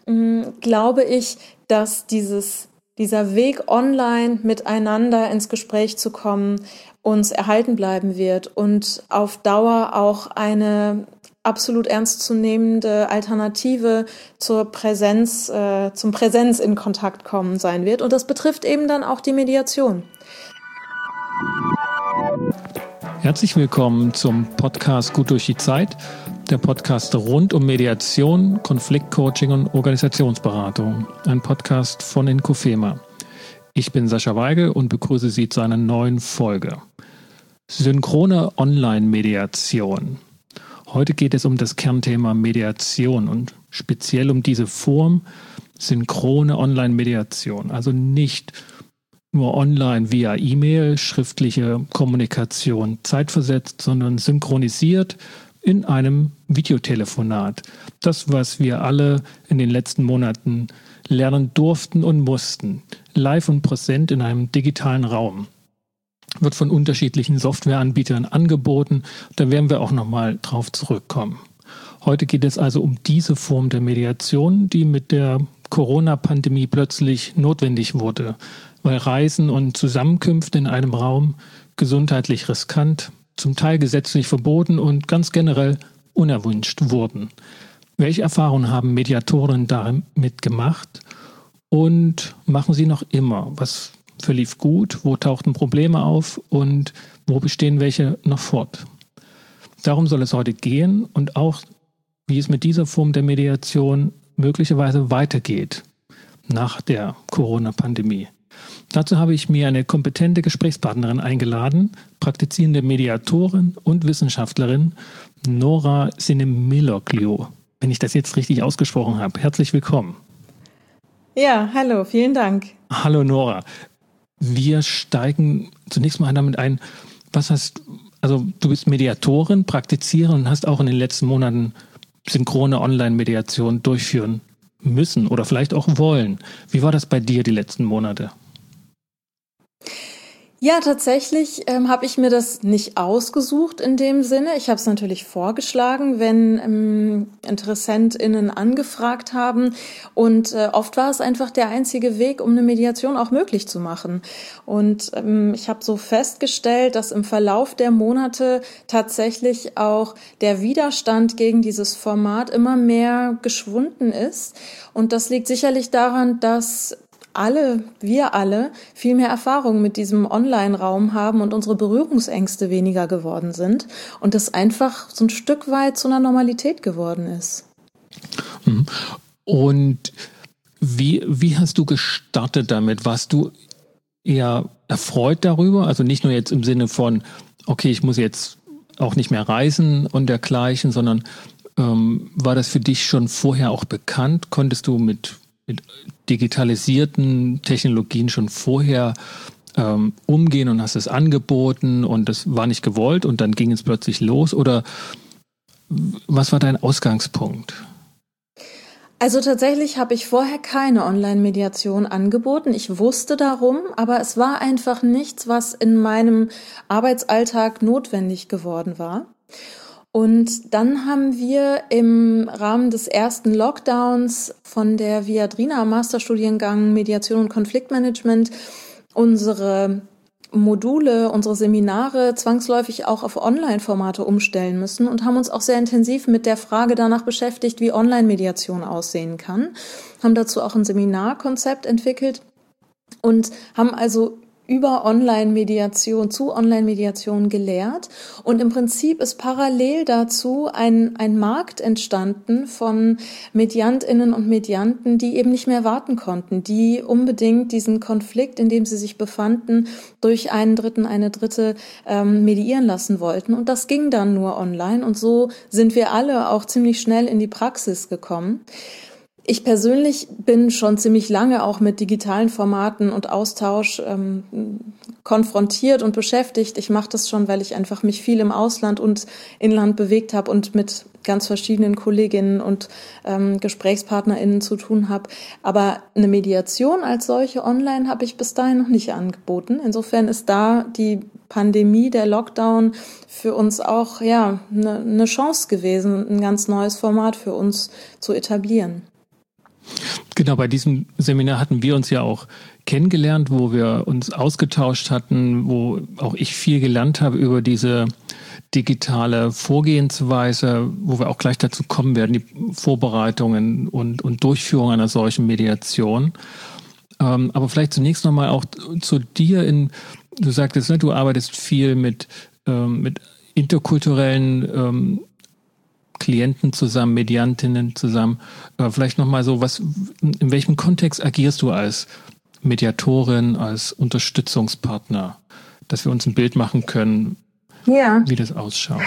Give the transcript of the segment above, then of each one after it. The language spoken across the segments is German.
glaube ich, dass dieser Weg online miteinander ins Gespräch zu kommen uns erhalten bleiben wird und auf Dauer auch eine absolut ernstzunehmende Alternative zum Präsenz in Kontakt kommen sein wird. Und das betrifft eben dann auch die Mediation. Herzlich willkommen zum Podcast Gut durch die Zeit, der Podcast rund um Mediation, Konfliktcoaching und Organisationsberatung. Ein Podcast von Inkofema. Ich bin Sascha Weigel und begrüße Sie zu einer neuen Folge. Synchrone Online-Mediation. Heute geht es um das Kernthema Mediation und speziell um diese Form synchrone Online-Mediation. Also nicht nur online via E-Mail, schriftliche Kommunikation zeitversetzt, sondern synchronisiert in einem Videotelefonat. Das, was wir alle in den letzten Monaten lernen durften und mussten. Live und präsent in einem digitalen Raum. Wird von unterschiedlichen Softwareanbietern angeboten. Da werden wir auch nochmal drauf zurückkommen. Heute geht es also um diese Form der Mediation, die mit der Corona-Pandemie plötzlich notwendig wurde, weil Reisen und Zusammenkünfte in einem Raum gesundheitlich riskant, zum Teil gesetzlich verboten und ganz generell unerwünscht wurden. Welche Erfahrungen haben Mediatoren damit gemacht und machen sie noch immer? Was verlief gut? Wo tauchten Probleme auf und wo bestehen welche noch fort? Darum soll es heute gehen und auch, wie es mit dieser Form der Mediation möglicherweise weitergeht nach der Corona-Pandemie. Dazu habe ich mir eine kompetente Gesprächspartnerin eingeladen, praktizierende Mediatorin und Wissenschaftlerin Nora Sinemiloglou. Wenn ich das jetzt richtig ausgesprochen habe. Herzlich willkommen. Ja, hallo, vielen Dank. Hallo Nora. Wir steigen zunächst mal damit ein, du bist Mediatorin, Praktiziererin und hast auch in den letzten Monaten synchrone Online-Mediation durchführen müssen oder vielleicht auch wollen. Wie war das bei dir die letzten Monate? Ja, tatsächlich habe ich mir das nicht ausgesucht in dem Sinne. Ich habe es natürlich vorgeschlagen, wenn InteressentInnen angefragt haben. Und oft war es einfach der einzige Weg, um eine Mediation auch möglich zu machen. Und ich habe so festgestellt, dass im Verlauf der Monate tatsächlich auch der Widerstand gegen dieses Format immer geschwunden ist. Und das liegt sicherlich daran, dass wir alle viel mehr Erfahrung mit diesem Online-Raum haben und unsere Berührungsängste weniger geworden sind und das einfach so ein Stück weit zu einer Normalität geworden ist. Und wie hast du gestartet damit? Warst du eher erfreut darüber? Also nicht nur jetzt im Sinne von, okay, ich muss jetzt auch nicht mehr reisen und dergleichen, sondern war das für dich schon vorher auch bekannt? Konntest du mit digitalisierten Technologien schon vorher umgehen und hast es angeboten und das war nicht gewollt und dann ging es plötzlich los? Oder was war dein Ausgangspunkt? Also tatsächlich habe ich vorher keine Online-Mediation angeboten. Ich wusste darum, aber es war einfach nichts, was in meinem Arbeitsalltag notwendig geworden war. Und dann haben wir im Rahmen des ersten Lockdowns von der Viadrina Masterstudiengang Mediation und Konfliktmanagement unsere Module, unsere Seminare zwangsläufig auch auf Online-Formate umstellen müssen und haben uns auch sehr intensiv mit der Frage danach beschäftigt, wie Online-Mediation aussehen kann. Haben dazu auch ein Seminarkonzept entwickelt und haben also über zu Online-Mediation gelehrt. Und im Prinzip ist parallel dazu ein Markt entstanden von MediantInnen und Medianten, die eben nicht mehr warten konnten, die unbedingt diesen Konflikt, in dem sie sich befanden, durch einen Dritten, eine Dritte mediieren lassen wollten. Und das ging dann nur online. Und so sind wir alle auch ziemlich schnell in die Praxis gekommen. Ich persönlich bin schon ziemlich lange auch mit digitalen Formaten und Austausch konfrontiert und beschäftigt. Ich mache das schon, weil ich einfach mich viel im Ausland und Inland bewegt habe und mit ganz verschiedenen Kolleginnen und GesprächspartnerInnen zu tun habe. Aber eine Mediation als solche online habe ich bis dahin noch nicht angeboten. Insofern ist da die Pandemie, der Lockdown für uns auch eine Chance gewesen, ein ganz neues Format für uns zu etablieren. Genau, bei diesem Seminar hatten wir uns ja auch kennengelernt, wo wir uns ausgetauscht hatten, wo auch ich viel gelernt habe über diese digitale Vorgehensweise, wo wir auch gleich dazu kommen werden, die Vorbereitungen und Durchführung einer solchen Mediation. Aber vielleicht zunächst nochmal auch zu dir. Du sagtest, ne, du arbeitest viel mit interkulturellen Klienten zusammen, Mediantinnen zusammen. Vielleicht nochmal so, in welchem Kontext agierst du als Mediatorin, als Unterstützungspartner, dass wir uns ein Bild machen können, wie das ausschaut?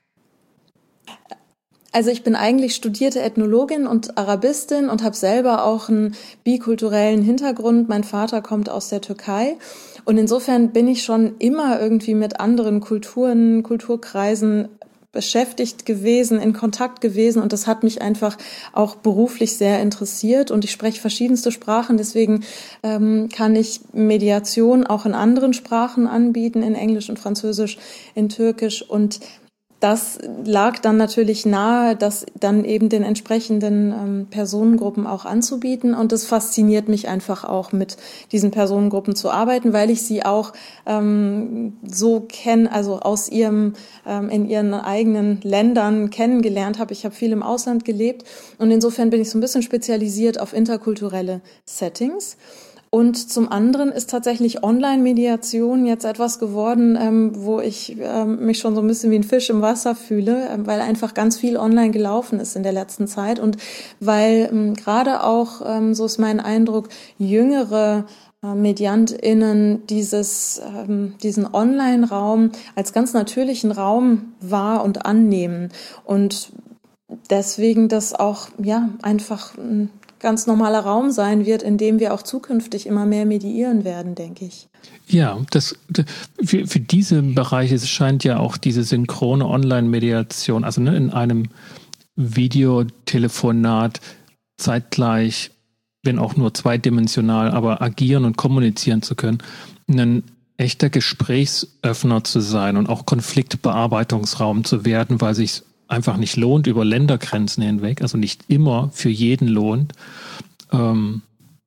Also ich bin eigentlich studierte Ethnologin und Arabistin und habe selber auch einen bikulturellen Hintergrund. Mein Vater kommt aus der Türkei und insofern bin ich schon immer irgendwie mit anderen Kulturen, Kulturkreisen beschäftigt gewesen, in Kontakt gewesen und das hat mich einfach auch beruflich sehr interessiert und ich spreche verschiedenste Sprachen, deswegen kann ich Mediation auch in anderen Sprachen anbieten, in Englisch und Französisch, in Türkisch und das lag dann natürlich nahe, das dann eben den entsprechenden Personengruppen auch anzubieten und das fasziniert mich einfach auch mit diesen Personengruppen zu arbeiten, weil ich sie auch so kenne, also aus in ihren eigenen Ländern kennengelernt habe. Ich habe viel im Ausland gelebt und insofern bin ich so ein bisschen spezialisiert auf interkulturelle Settings. Und zum anderen ist tatsächlich Online-Mediation jetzt etwas geworden, wo ich mich schon so ein bisschen wie ein Fisch im Wasser fühle, weil einfach ganz viel online gelaufen ist in der letzten Zeit und weil gerade auch, so ist mein Eindruck, jüngere MediantInnen diesen Online-Raum als ganz natürlichen Raum wahr und annehmen und deswegen das auch einfach ganz normaler Raum sein wird, in dem wir auch zukünftig immer mehr mediieren werden, denke ich. Ja, für diese Bereiche scheint ja auch diese synchrone Online-Mediation, also in einem Videotelefonat zeitgleich, wenn auch nur zweidimensional, aber agieren und kommunizieren zu können, ein echter Gesprächsöffner zu sein und auch Konfliktbearbeitungsraum zu werden, weil sich einfach nicht lohnt über Ländergrenzen hinweg, also nicht immer für jeden lohnt, dann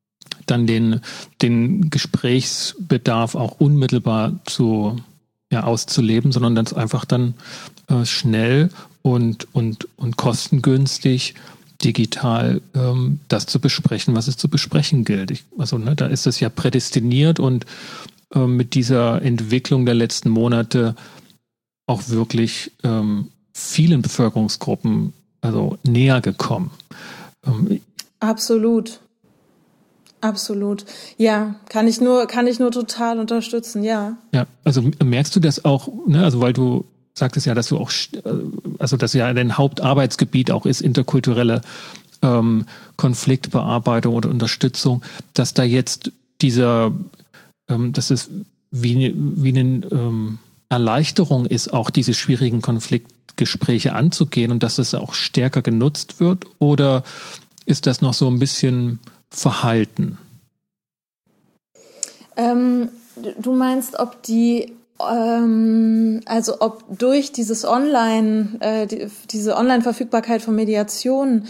den Gesprächsbedarf auch unmittelbar auszuleben, sondern das einfach dann schnell und kostengünstig digital das zu besprechen, was es zu besprechen gilt. Da ist es ja prädestiniert und mit dieser Entwicklung der letzten Monate auch wirklich vielen Bevölkerungsgruppen näher gekommen. Absolut. Ja, kann ich nur total unterstützen, ja. Ja, also merkst du das auch, ne? Also weil du sagtest ja, dass du auch, dass ja dein Hauptarbeitsgebiet auch ist, interkulturelle Konfliktbearbeitung oder Unterstützung, dass da jetzt dass es wie eine Erleichterung ist, auch diese schwierigen Konfliktgespräche anzugehen und dass es auch stärker genutzt wird? Oder ist das noch so ein bisschen verhalten? Du meinst, ob ob durch dieses diese Online-Verfügbarkeit von Mediation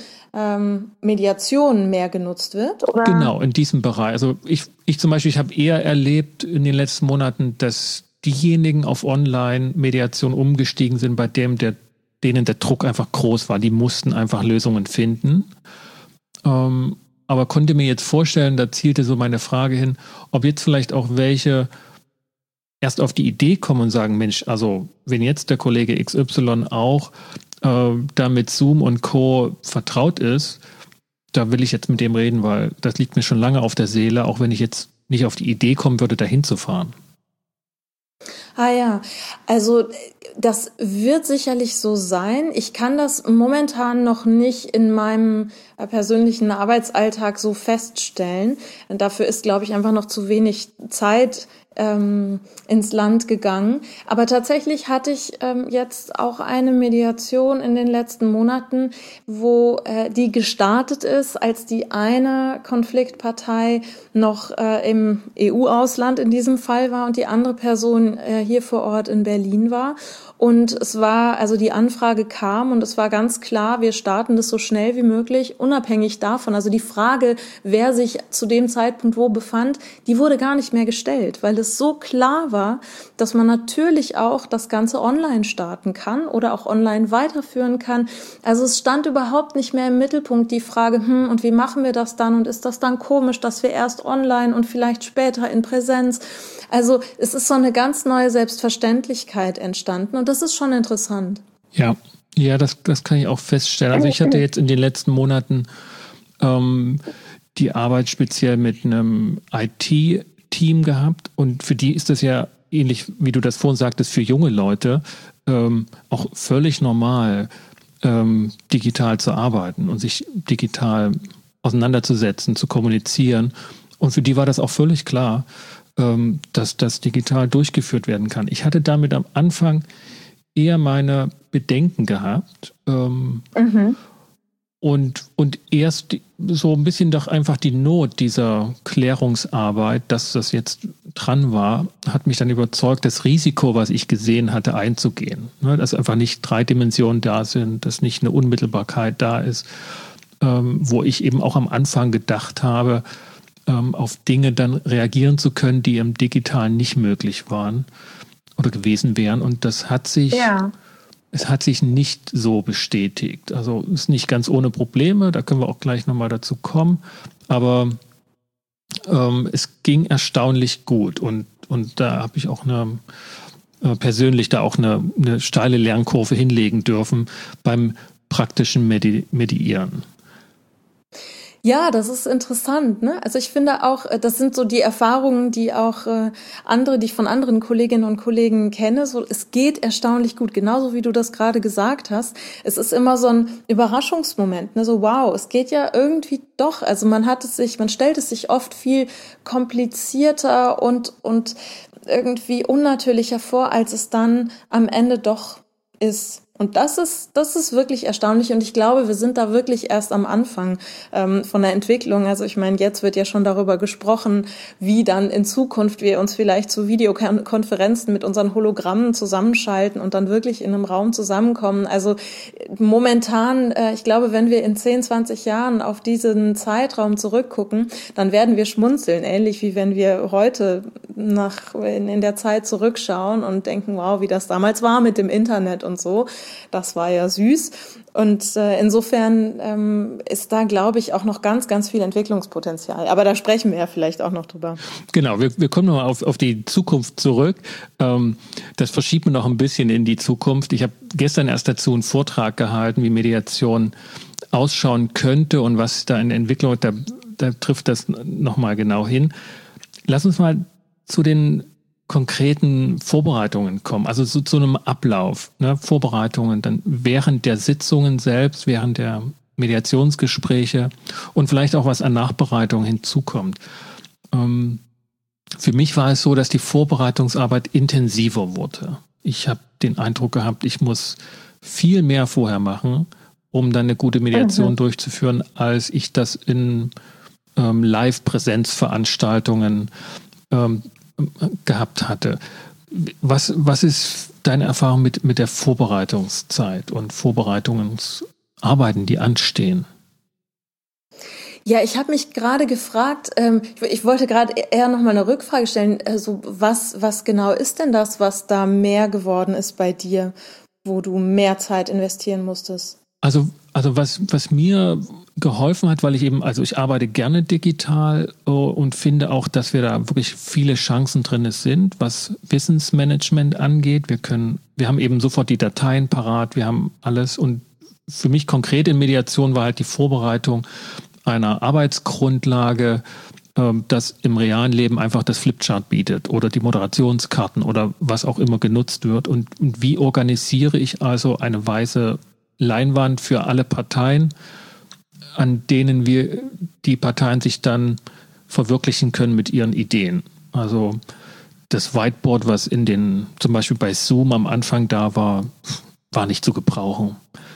mehr genutzt wird? Oder? Genau, in diesem Bereich. Also ich zum Beispiel, ich habe eher erlebt in den letzten Monaten, dass diejenigen auf Online-Mediation umgestiegen sind, bei denen der Druck einfach groß war. Die mussten einfach Lösungen finden. Aber konnte mir jetzt vorstellen, da zielte so meine Frage hin, ob jetzt vielleicht auch welche erst auf die Idee kommen und sagen, Mensch, also wenn jetzt der Kollege XY auch da mit Zoom und Co. vertraut ist, da will ich jetzt mit dem reden, weil das liegt mir schon lange auf der Seele, auch wenn ich jetzt nicht auf die Idee kommen würde, dahin zu fahren. Ah ja, also das wird sicherlich so sein. Ich kann das momentan noch nicht in meinem persönlichen Arbeitsalltag so feststellen. Dafür ist, glaube ich, einfach noch zu wenig Zeit ins Land gegangen. Aber tatsächlich hatte ich jetzt auch eine Mediation in den letzten Monaten, wo die gestartet ist, als die eine Konfliktpartei noch im EU-Ausland in diesem Fall war und die andere Person hier vor Ort in Berlin war. Und es war, also die Anfrage kam und es war ganz klar, wir starten das so schnell wie möglich, unabhängig davon. Also die Frage, wer sich zu dem Zeitpunkt wo befand, die wurde gar nicht mehr gestellt, weil es so klar war, dass man natürlich auch das Ganze online starten kann oder auch online weiterführen kann. Also es stand überhaupt nicht mehr im Mittelpunkt die Frage, und wie machen wir das dann? Und ist das dann komisch, dass wir erst online und vielleicht später in Präsenz? Also es ist so eine ganz neue Selbstverständlichkeit entstanden und das ist schon interessant. Ja, das kann ich auch feststellen. Also ich hatte jetzt in den letzten Monaten die Arbeit speziell mit einem IT-Team gehabt und für die ist das ja ähnlich, wie du das vorhin sagtest, für junge Leute auch völlig normal, digital zu arbeiten und sich digital auseinanderzusetzen, zu kommunizieren. Und für die war das auch völlig klar, dass das digital durchgeführt werden kann. Ich hatte damit am Anfang eher meine Bedenken gehabt und erst so ein bisschen doch einfach die Not dieser Klärungsarbeit, dass das jetzt dran war, hat mich dann überzeugt, das Risiko, was ich gesehen hatte, einzugehen. Dass einfach nicht 3 Dimensionen da sind, dass nicht eine Unmittelbarkeit da ist, wo ich eben auch am Anfang gedacht habe, auf Dinge dann reagieren zu können, die im Digitalen nicht möglich waren oder gewesen wären. Und das hat sich, es hat sich nicht so bestätigt. Also ist nicht ganz ohne Probleme, da können wir auch gleich nochmal dazu kommen. Aber es ging erstaunlich gut und da habe ich auch persönlich da auch eine steile Lernkurve hinlegen dürfen beim praktischen Mediieren. Ja, das ist interessant, ne? Also ich finde auch, das sind so die Erfahrungen, die auch die ich von anderen Kolleginnen und Kollegen kenne. So, es geht erstaunlich gut, genauso wie du das gerade gesagt hast. Es ist immer so ein Überraschungsmoment, ne? So wow, es geht ja irgendwie doch. Also man stellt es sich oft viel komplizierter und irgendwie unnatürlicher vor, als es dann am Ende doch ist. Und das ist wirklich erstaunlich und ich glaube, wir sind da wirklich erst am Anfang von der Entwicklung. Also ich meine, jetzt wird ja schon darüber gesprochen, wie dann in Zukunft wir uns vielleicht zu Videokonferenzen mit unseren Hologrammen zusammenschalten und dann wirklich in einem Raum zusammenkommen. Also momentan, ich glaube, wenn wir in 10, 20 Jahren auf diesen Zeitraum zurückgucken, dann werden wir schmunzeln, ähnlich wie wenn wir heute in der Zeit zurückschauen und denken, wow, wie das damals war mit dem Internet und so. Das war ja süß. Und insofern ist da, glaube ich, auch noch ganz, ganz viel Entwicklungspotenzial. Aber da sprechen wir ja vielleicht auch noch drüber. Genau, wir kommen nochmal auf die Zukunft zurück. Das verschiebt man noch ein bisschen in die Zukunft. Ich habe gestern erst dazu einen Vortrag gehalten, wie Mediation ausschauen könnte und was da in Entwicklung, da trifft das nochmal genau hin. Lass uns mal zu den konkreten Vorbereitungen kommen, also zu einem Ablauf, ne? Vorbereitungen dann während der Sitzungen selbst, während der Mediationsgespräche und vielleicht auch was an Nachbereitung hinzukommt. Für mich war es so, dass die Vorbereitungsarbeit intensiver wurde. Ich habe den Eindruck gehabt, ich muss viel mehr vorher machen, um dann eine gute Mediation durchzuführen, als ich das in Live-Präsenzveranstaltungen gehabt hatte. Was ist deine Erfahrung mit der Vorbereitungszeit und Vorbereitungsarbeiten, die anstehen? Ja, ich habe mich gerade gefragt, ich wollte gerade eher noch mal eine Rückfrage stellen, also was genau ist denn das, was da mehr geworden ist bei dir, wo du mehr Zeit investieren musstest? Also was mir geholfen hat, weil ich arbeite gerne digital und finde auch, dass wir da wirklich viele Chancen drin sind, was Wissensmanagement angeht. Wir haben eben sofort die Dateien parat, wir haben alles und für mich konkret in Mediation war halt die Vorbereitung einer Arbeitsgrundlage, das im realen Leben einfach das Flipchart bietet oder die Moderationskarten oder was auch immer genutzt wird und wie organisiere ich also eine weiße Leinwand für alle Parteien, an denen die Parteien sich dann verwirklichen können mit ihren Ideen. Also das Whiteboard, was zum Beispiel bei Zoom am Anfang da war, war nicht zu gebrauchen.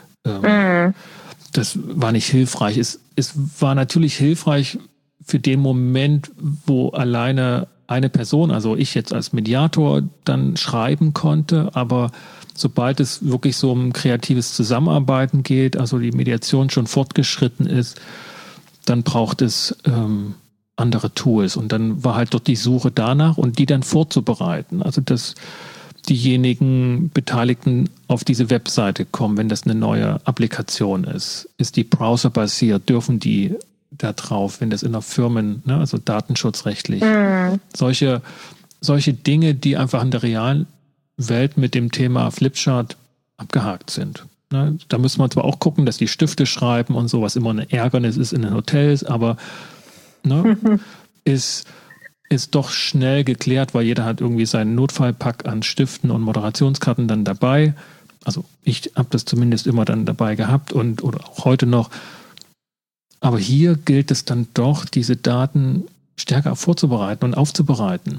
Das war nicht hilfreich. Es war natürlich hilfreich für den Moment, wo alleine eine Person, also ich jetzt als Mediator, dann schreiben konnte, aber sobald es wirklich so um kreatives Zusammenarbeiten geht, also die Mediation schon fortgeschritten ist, dann braucht es andere Tools. Und dann war halt dort die Suche danach und die dann vorzubereiten. Also dass diejenigen Beteiligten auf diese Webseite kommen, wenn das eine neue Applikation ist. Ist die browserbasiert? Dürfen die da drauf, wenn das in der Firmen, ne, also datenschutzrechtlich, solche Dinge, die einfach in der realen Welt mit dem Thema Flipchart abgehakt sind. Ne, da müssen wir zwar auch gucken, dass die Stifte schreiben und so, was immer ein Ärgernis ist in den Hotels, aber ne, ist doch schnell geklärt, weil jeder hat irgendwie seinen Notfallpack an Stiften und Moderationskarten dann dabei. Also ich habe das zumindest immer dann dabei gehabt oder auch heute noch. Aber hier gilt es dann doch, diese Daten stärker vorzubereiten und aufzubereiten.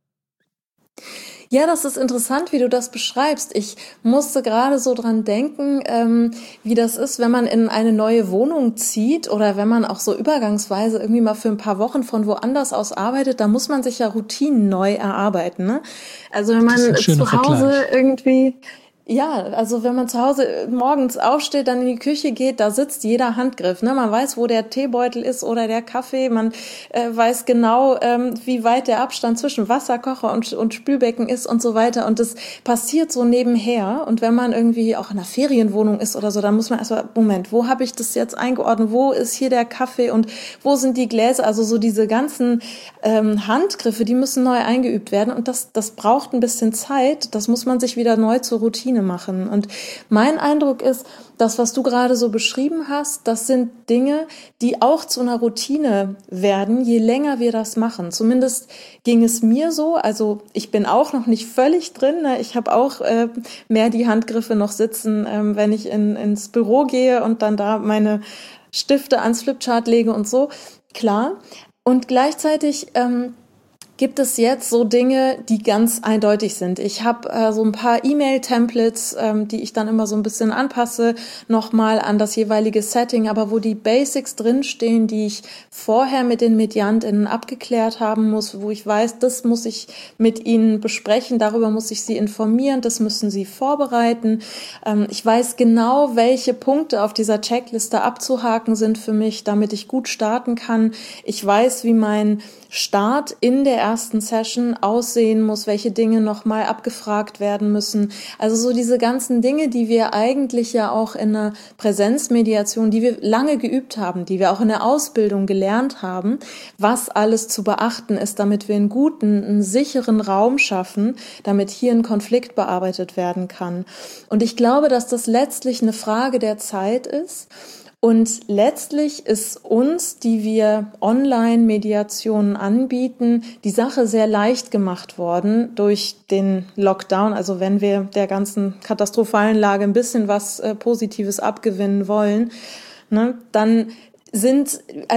Ja, das ist interessant, wie du das beschreibst. Ich musste gerade so dran denken, wie das ist, wenn man in eine neue Wohnung zieht oder wenn man auch so übergangsweise irgendwie mal für ein paar Wochen von woanders aus arbeitet, da muss man sich ja Routinen neu erarbeiten, ne? Also wenn man zu Hause irgendwie... Ja, also wenn man zu Hause morgens aufsteht, dann in die Küche geht, da sitzt jeder Handgriff. Ne? Man weiß, wo der Teebeutel ist oder der Kaffee. Man weiß genau, wie weit der Abstand zwischen Wasserkocher und Spülbecken ist und so weiter. Und das passiert so nebenher. Und wenn man irgendwie auch in einer Ferienwohnung ist oder so, dann muss man erstmal, Moment, wo habe ich das jetzt eingeordnet? Wo ist hier der Kaffee und wo sind die Gläser? Also so diese ganzen Handgriffe, die müssen neu eingeübt werden. Und das braucht ein bisschen Zeit. Das muss man sich wieder neu zur Routine machen. Und mein Eindruck ist, das, was du gerade so beschrieben hast, das sind Dinge, die auch zu einer Routine werden, je länger wir das machen. Zumindest ging es mir so. Also ich bin auch noch nicht völlig drin. Ne? Ich habe auch mehr die Handgriffe noch sitzen, wenn ich ins Büro gehe und dann da meine Stifte ans Flipchart lege und so. Klar. Und gleichzeitig gibt es jetzt so Dinge, die ganz eindeutig sind. Ich habe so ein paar E-Mail-Templates, die ich dann immer so ein bisschen anpasse, nochmal an das jeweilige Setting, aber wo die Basics drinstehen, die ich vorher mit den MediantInnen abgeklärt haben muss, wo ich weiß, das muss ich mit ihnen besprechen, darüber muss ich sie informieren, das müssen sie vorbereiten. Ich weiß genau, welche Punkte auf dieser Checkliste abzuhaken sind für mich, damit ich gut starten kann. Ich weiß, wie mein Start in der ersten Session aussehen muss, welche Dinge nochmal abgefragt werden müssen. Also so diese ganzen Dinge, die wir eigentlich ja auch in einer Präsenzmediation, die wir lange geübt haben, die wir auch in der Ausbildung gelernt haben, was alles zu beachten ist, damit wir einen sicheren Raum schaffen, damit hier ein Konflikt bearbeitet werden kann. Und ich glaube, dass das letztlich eine Frage der Zeit ist. Und letztlich ist uns, die wir Online-Mediationen anbieten, die Sache sehr leicht gemacht worden durch den Lockdown. Also wenn wir der ganzen katastrophalen Lage ein bisschen was Positives abgewinnen wollen, ne, dann sind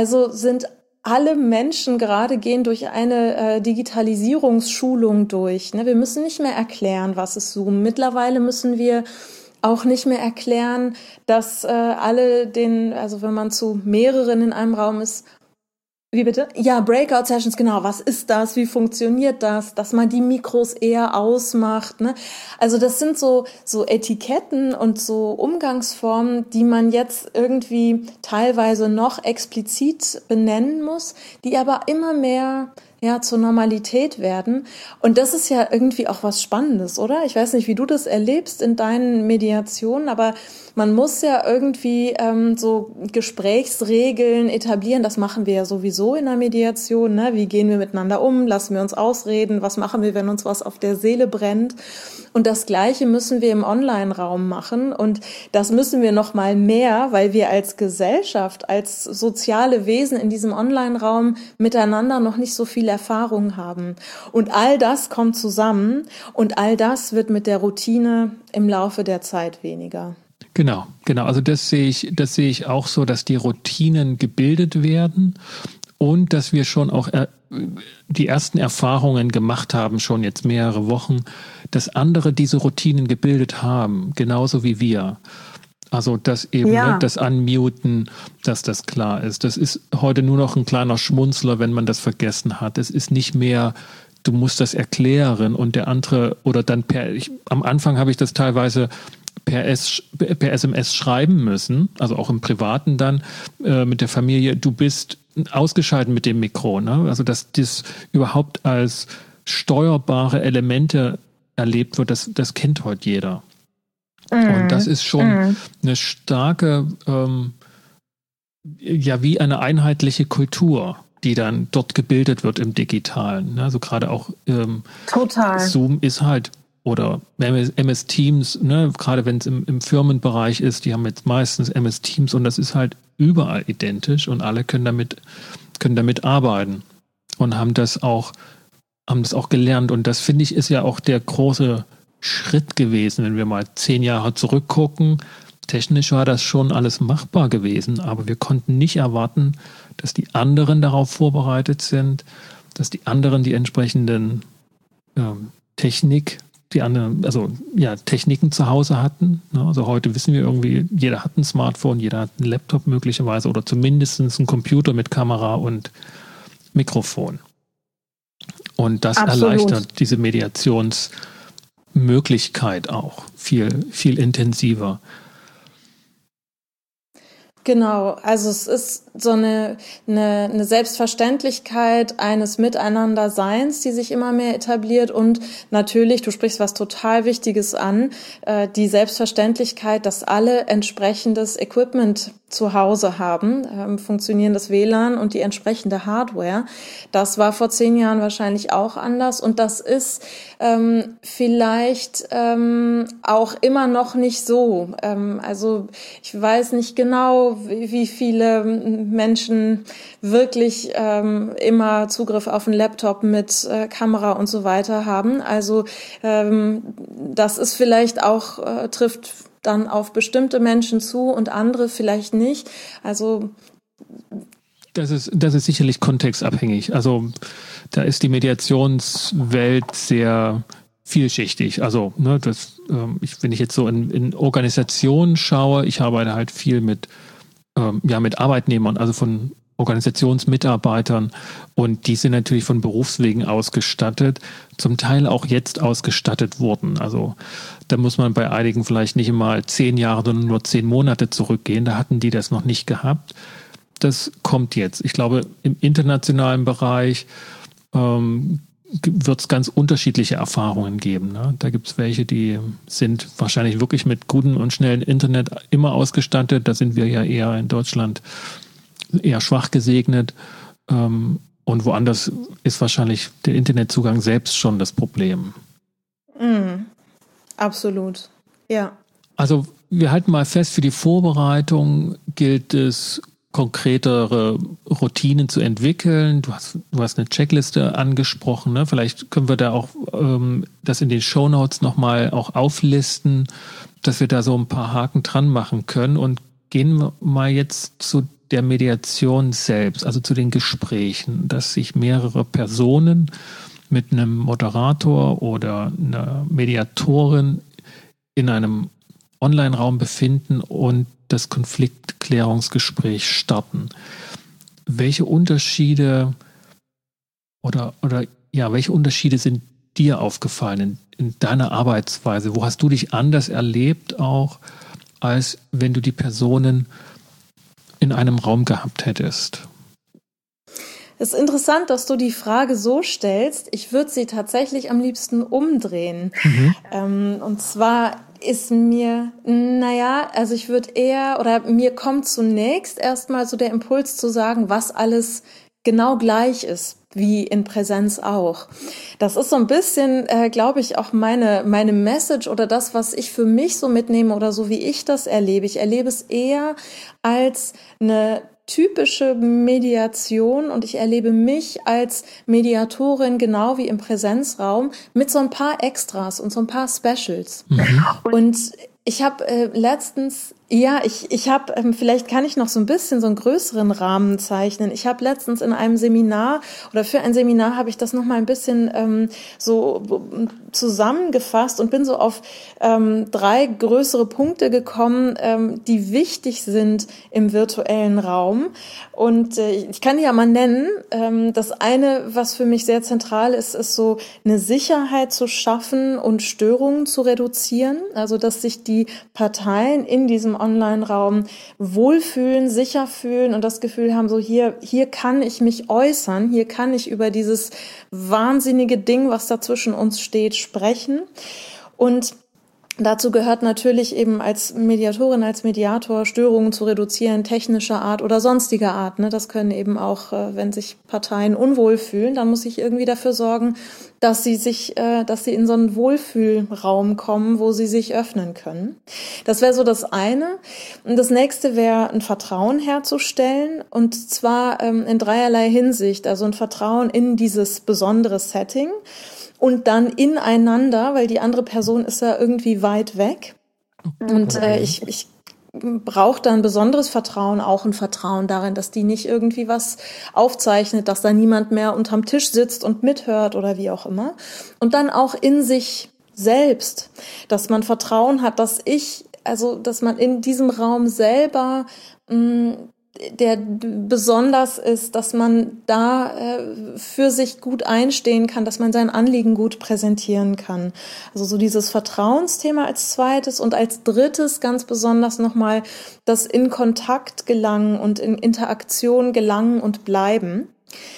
alle Menschen gehen durch eine Digitalisierungsschulung durch. Ne? Wir müssen nicht mehr erklären, was ist Zoom. Mittlerweile müssen wir auch nicht mehr erklären, dass also wenn man zu mehreren in einem Raum ist, wie bitte? Ja, Breakout-Sessions, genau. Was ist das? Wie funktioniert das? Dass man die Mikros eher ausmacht, ne? Also das sind so Etiketten und so Umgangsformen, die man jetzt irgendwie teilweise noch explizit benennen muss, die aber immer mehr zur Normalität werden. Und das ist ja irgendwie auch was Spannendes, oder? Ich weiß nicht, wie du das erlebst in deinen Mediationen, aber man muss ja irgendwie so Gesprächsregeln etablieren. Das machen wir ja sowieso in der Mediation, ne? Wie gehen wir miteinander um? Lassen wir uns ausreden? Was machen wir, wenn uns was auf der Seele brennt? Und das Gleiche müssen wir im Online-Raum machen. Und das müssen wir noch mal mehr, weil wir als Gesellschaft, als soziale Wesen in diesem Online-Raum miteinander noch nicht so viel Erfahrung haben. Und all das kommt zusammen und all das wird mit der Routine im Laufe der Zeit weniger. Genau. Also das sehe ich auch so, dass die Routinen gebildet werden und dass wir schon auch die ersten Erfahrungen gemacht haben, schon jetzt mehrere Wochen, dass andere diese Routinen gebildet haben, genauso wie wir. Also dass eben das Unmuten, dass das klar ist. Das ist heute nur noch ein kleiner Schmunzler, wenn man das vergessen hat. Es ist nicht mehr, du musst das erklären und der andere oder dann am Anfang habe ich das teilweise per SMS schreiben müssen, also auch im Privaten dann mit der Familie, du bist ausgeschaltet mit dem Mikro. Ne? Also dass das überhaupt als steuerbare Elemente erlebt wird, das kennt heute jeder. Und das ist schon eine starke, wie eine einheitliche Kultur, die dann dort gebildet wird im Digitalen. Also gerade auch total. Zoom ist halt, oder MS Teams, ne, gerade wenn es im Firmenbereich ist, die haben jetzt meistens MS Teams und das ist halt überall identisch und alle können damit arbeiten und haben das auch gelernt. Und das, finde ich, ist ja auch der große Schritt gewesen, wenn wir mal 10 Jahre zurückgucken. Technisch war das schon alles machbar gewesen, aber wir konnten nicht erwarten, dass die anderen darauf vorbereitet sind, dass die anderen die entsprechenden Techniken zu Hause hatten. Also heute wissen wir irgendwie, jeder hat ein Smartphone, jeder hat einen Laptop möglicherweise oder zumindest einen Computer mit Kamera und Mikrofon. Und das erleichtert diese Mediationsmöglichkeit auch viel, viel intensiver. Genau, also es ist so eine Selbstverständlichkeit eines Miteinanderseins, die sich immer mehr etabliert und natürlich, du sprichst was total Wichtiges an, die Selbstverständlichkeit, dass alle entsprechendes Equipment zu Hause haben, funktionierendes WLAN und die entsprechende Hardware. Das war vor 10 Jahren wahrscheinlich auch anders und das ist vielleicht auch immer noch nicht so. Also ich weiß nicht genau, wie viele Menschen wirklich immer Zugriff auf einen Laptop mit Kamera und so weiter haben. Also das ist vielleicht auch, trifft dann auf bestimmte Menschen zu und andere vielleicht nicht. Also das ist sicherlich kontextabhängig. Also da ist die Mediationswelt sehr vielschichtig. Also wenn ich jetzt so in Organisationen schaue, ich arbeite halt viel mit Arbeitnehmern, also von Organisationsmitarbeitern und die sind natürlich von Berufswegen ausgestattet, zum Teil auch jetzt ausgestattet wurden. Also da muss man bei einigen vielleicht nicht immer 10 Jahre, sondern nur 10 Monate zurückgehen. Da hatten die das noch nicht gehabt. Das kommt jetzt. Ich glaube, im internationalen Bereich wird es ganz unterschiedliche Erfahrungen geben. Ne? Da gibt es welche, die sind wahrscheinlich wirklich mit gutem und schnellen Internet immer ausgestattet. Da sind wir ja eher in Deutschland eher schwach gesegnet. Und woanders ist wahrscheinlich der Internetzugang selbst schon das Problem. Absolut, ja. Also wir halten mal fest, für die Vorbereitung gilt es, konkretere Routinen zu entwickeln. Du hast eine Checkliste angesprochen. Ne? Vielleicht können wir da auch das in den Shownotes nochmal auch auflisten, dass wir da so ein paar Haken dran machen können. Und gehen wir mal jetzt zu der Mediation selbst, also zu den Gesprächen, dass sich mehrere Personen mit einem Moderator oder einer Mediatorin in einem Online-Raum befinden und das Konfliktklärungsgespräch starten. Welche Unterschiede welche Unterschiede sind dir aufgefallen in deiner Arbeitsweise? Wo hast du dich anders erlebt auch, als wenn du die Personen in einem Raum gehabt hättest? Es ist interessant, dass du die Frage so stellst. Ich würde sie tatsächlich am liebsten umdrehen. Und zwar ist mir, ich würde mir kommt zunächst erstmal so der Impuls zu sagen, was alles genau gleich ist, wie in Präsenz auch. Das ist so ein bisschen, glaube ich, auch meine Message oder das, was ich für mich so mitnehme oder so, wie ich das erlebe. Ich erlebe es eher als eine typische Mediation und ich erlebe mich als Mediatorin genau wie im Präsenzraum mit so ein paar Extras und so ein paar Specials. Und ich habe letztens Ja, ich habe, vielleicht kann ich noch so ein bisschen so einen größeren Rahmen zeichnen. Ich habe letztens in einem Seminar oder für ein Seminar habe ich das noch mal ein bisschen so zusammengefasst und bin so auf 3 größere Punkte gekommen, die wichtig sind im virtuellen Raum. Und ich kann die ja mal nennen. Das eine, was für mich sehr zentral ist, ist so eine Sicherheit zu schaffen und Störungen zu reduzieren. Also, dass sich die Parteien in diesem Online-Raum wohlfühlen, sicher fühlen und das Gefühl haben, so hier kann ich mich äußern, hier kann ich über dieses wahnsinnige Ding, was da zwischen uns steht, sprechen. Und dazu gehört natürlich eben als Mediatorin, als Mediator Störungen zu reduzieren, technischer Art oder sonstiger Art. Das können eben auch, wenn sich Parteien unwohl fühlen, dann muss ich irgendwie dafür sorgen, dass sie in so einen Wohlfühlraum kommen, wo sie sich öffnen können. Das wäre so das eine. Und das nächste wäre, ein Vertrauen herzustellen, und zwar in dreierlei Hinsicht. Also ein Vertrauen in dieses besondere Setting und dann ineinander, weil die andere Person ist ja irgendwie weit weg. Und ich brauche da ein besonderes Vertrauen, auch ein Vertrauen darin, dass die nicht irgendwie was aufzeichnet, dass da niemand mehr unterm Tisch sitzt und mithört oder wie auch immer. Und dann auch in sich selbst, dass man Vertrauen hat, dass man in diesem Raum selber der besonders ist, dass man da für sich gut einstehen kann, dass man sein Anliegen gut präsentieren kann. Also so dieses Vertrauensthema als zweites und als drittes ganz besonders nochmal das in Kontakt gelangen und in Interaktion gelangen und bleiben.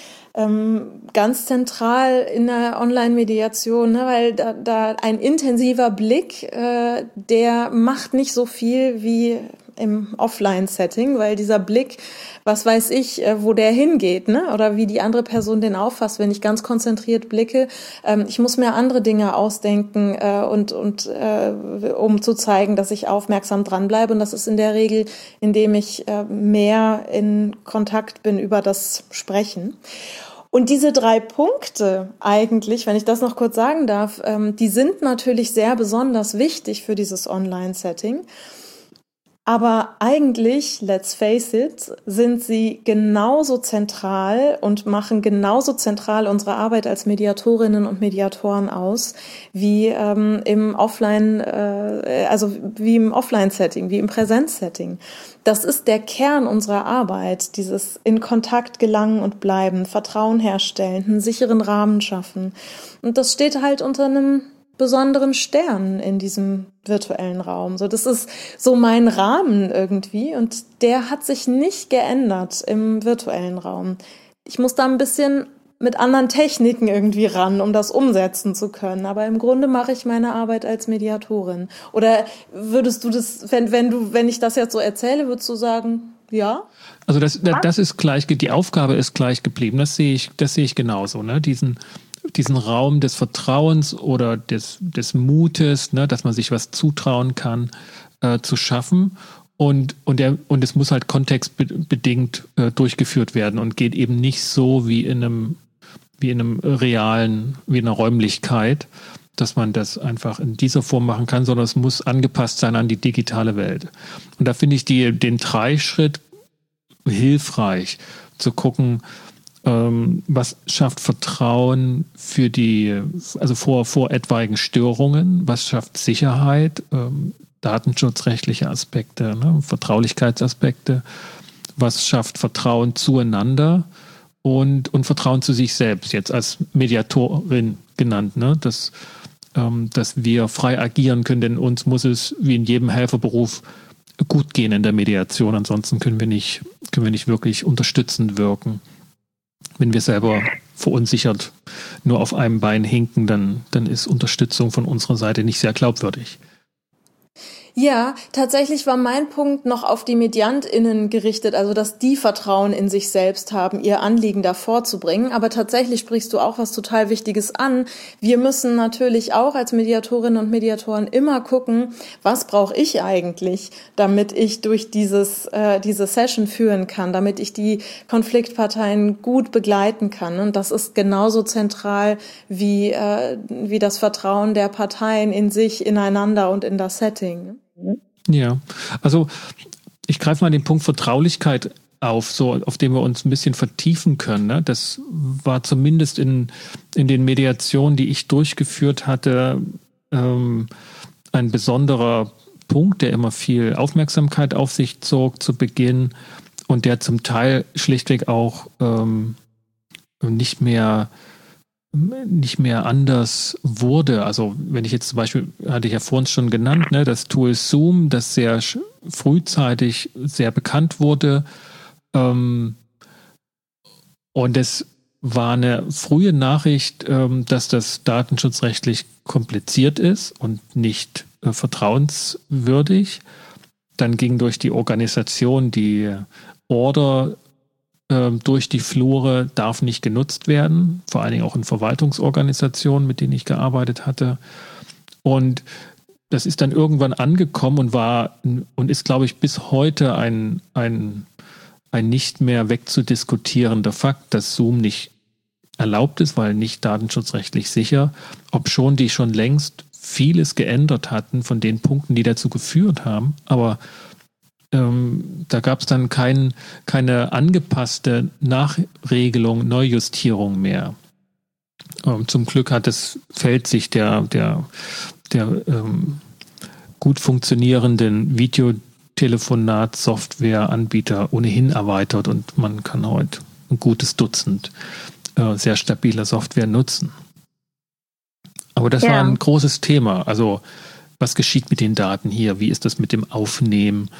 Ganz zentral in der Online-Mediation, weil da ein intensiver Blick, der macht nicht so viel wie im Offline-Setting, weil dieser Blick, was weiß ich, wo der hingeht, oder wie die andere Person den auffasst, wenn ich ganz konzentriert blicke. Ich muss mir andere Dinge ausdenken um zu zeigen, dass ich aufmerksam dranbleibe, und das ist in der Regel, indem ich mehr in Kontakt bin über das Sprechen. Und diese 3 Punkte eigentlich, wenn ich das noch kurz sagen darf, die sind natürlich sehr besonders wichtig für dieses Online-Setting. Aber eigentlich, let's face it, sind sie genauso zentral und machen genauso zentral unsere Arbeit als Mediatorinnen und Mediatoren aus, wie im Offline-Setting, wie im Präsenz-Setting. Das ist der Kern unserer Arbeit, dieses in Kontakt gelangen und bleiben, Vertrauen herstellen, einen sicheren Rahmen schaffen. Und das steht halt unter einem besonderen Stern in diesem virtuellen Raum. So, das ist so mein Rahmen irgendwie, und der hat sich nicht geändert im virtuellen Raum. Ich muss da ein bisschen mit anderen Techniken irgendwie ran, um das umsetzen zu können. Aber im Grunde mache ich meine Arbeit als Mediatorin. Oder würdest du das, wenn ich das jetzt so erzähle, würdest du sagen, ja? Also das ist gleich, die Aufgabe ist gleich geblieben. Das sehe ich genauso, diesen Raum des Vertrauens oder des Mutes, dass man sich was zutrauen kann, zu schaffen. Und es muss halt kontextbedingt durchgeführt werden und geht eben nicht so wie in einer Räumlichkeit, dass man das einfach in dieser Form machen kann, sondern es muss angepasst sein an die digitale Welt. Und da finde ich den 3-Schritt hilfreich, zu gucken, was schafft Vertrauen vor etwaigen Störungen, was schafft Sicherheit, datenschutzrechtliche Aspekte, Vertraulichkeitsaspekte, was schafft Vertrauen zueinander und Vertrauen zu sich selbst, jetzt als Mediatorin genannt, dass wir frei agieren können, denn uns muss es wie in jedem Helferberuf gut gehen in der Mediation, ansonsten können wir nicht wirklich unterstützend wirken. Wenn wir selber verunsichert nur auf einem Bein hinken, dann ist Unterstützung von unserer Seite nicht sehr glaubwürdig. Ja, tatsächlich war mein Punkt noch auf die MediantInnen gerichtet, also dass die Vertrauen in sich selbst haben, ihr Anliegen da vorzubringen. Aber tatsächlich sprichst du auch was total Wichtiges an. Wir müssen natürlich auch als Mediatorinnen und Mediatoren immer gucken, was brauche ich eigentlich, damit ich durch diese Session führen kann, damit ich die Konfliktparteien gut begleiten kann. Und das ist genauso zentral wie das Vertrauen der Parteien in sich, ineinander und in das Setting. Ja, also ich greife mal den Punkt Vertraulichkeit auf, so auf dem wir uns ein bisschen vertiefen können. Ne? Das war zumindest in den Mediationen, die ich durchgeführt hatte, ein besonderer Punkt, der immer viel Aufmerksamkeit auf sich zog zu Beginn und der zum Teil schlichtweg auch nicht mehr anders wurde. Also wenn ich jetzt zum Beispiel, hatte ich ja vorhin schon genannt, ne, das Tool Zoom, das sehr frühzeitig sehr bekannt wurde. Und es war eine frühe Nachricht, dass das datenschutzrechtlich kompliziert ist und nicht vertrauenswürdig. Dann ging durch die Organisation die Order durch die Flure, darf nicht genutzt werden, vor allen Dingen auch in Verwaltungsorganisationen, mit denen ich gearbeitet hatte. Und das ist dann irgendwann angekommen und ist, glaube ich, bis heute ein nicht mehr wegzudiskutierender Fakt, dass Zoom nicht erlaubt ist, weil nicht datenschutzrechtlich sicher, obschon die schon längst vieles geändert hatten von den Punkten, die dazu geführt haben. Aber da gab es dann keine angepasste Nachregelung, Neujustierung mehr. Zum Glück hat das Feld sich der gut funktionierenden Videotelefonat-Software-Anbieter ohnehin erweitert und man kann heute ein gutes Dutzend sehr stabiler Software nutzen. Aber das war ein großes Thema. Also was geschieht mit den Daten hier? Wie ist das mit dem Aufnehmen?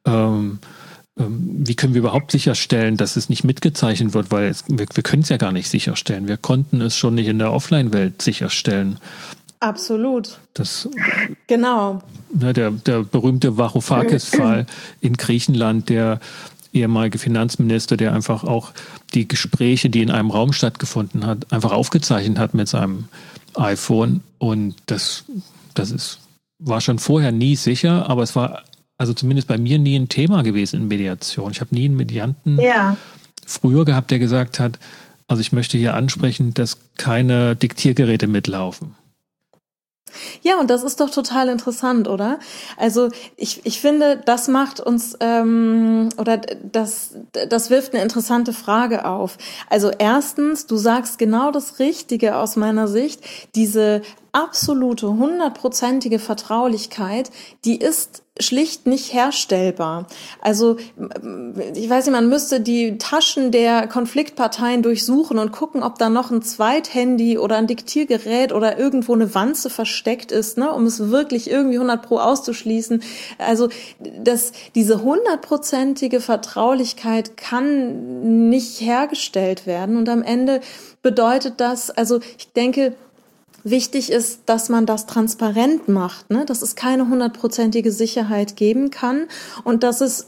Wie können wir überhaupt sicherstellen, dass es nicht mitgezeichnet wird? Weil wir können es ja gar nicht sicherstellen. Wir konnten es schon nicht in der Offline-Welt sicherstellen. Absolut. Genau. Der berühmte Varoufakis-Fall in Griechenland, der ehemalige Finanzminister, der einfach auch die Gespräche, die in einem Raum stattgefunden hat, einfach aufgezeichnet hat mit seinem iPhone. Und das war schon vorher nie sicher, aber es war also zumindest bei mir nie ein Thema gewesen in Mediation. Ich habe nie einen Medianten früher gehabt, der gesagt hat, also ich möchte hier ansprechen, dass keine Diktiergeräte mitlaufen. Ja, und das ist doch total interessant, oder? Also ich finde, das macht uns oder das wirft eine interessante Frage auf. Also erstens, du sagst genau das Richtige aus meiner Sicht, diese absolute, 100%ige Vertraulichkeit, die ist schlicht nicht herstellbar. Also ich weiß nicht, man müsste die Taschen der Konfliktparteien durchsuchen und gucken, ob da noch ein Zweithandy oder ein Diktiergerät oder irgendwo eine Wanze versteckt ist, ne, um es wirklich irgendwie 100% auszuschließen. Also diese 100%ige Vertraulichkeit kann nicht hergestellt werden und am Ende bedeutet das, also ich denke, wichtig ist, dass man das transparent macht, ne? Dass es keine 100%ige Sicherheit geben kann und dass es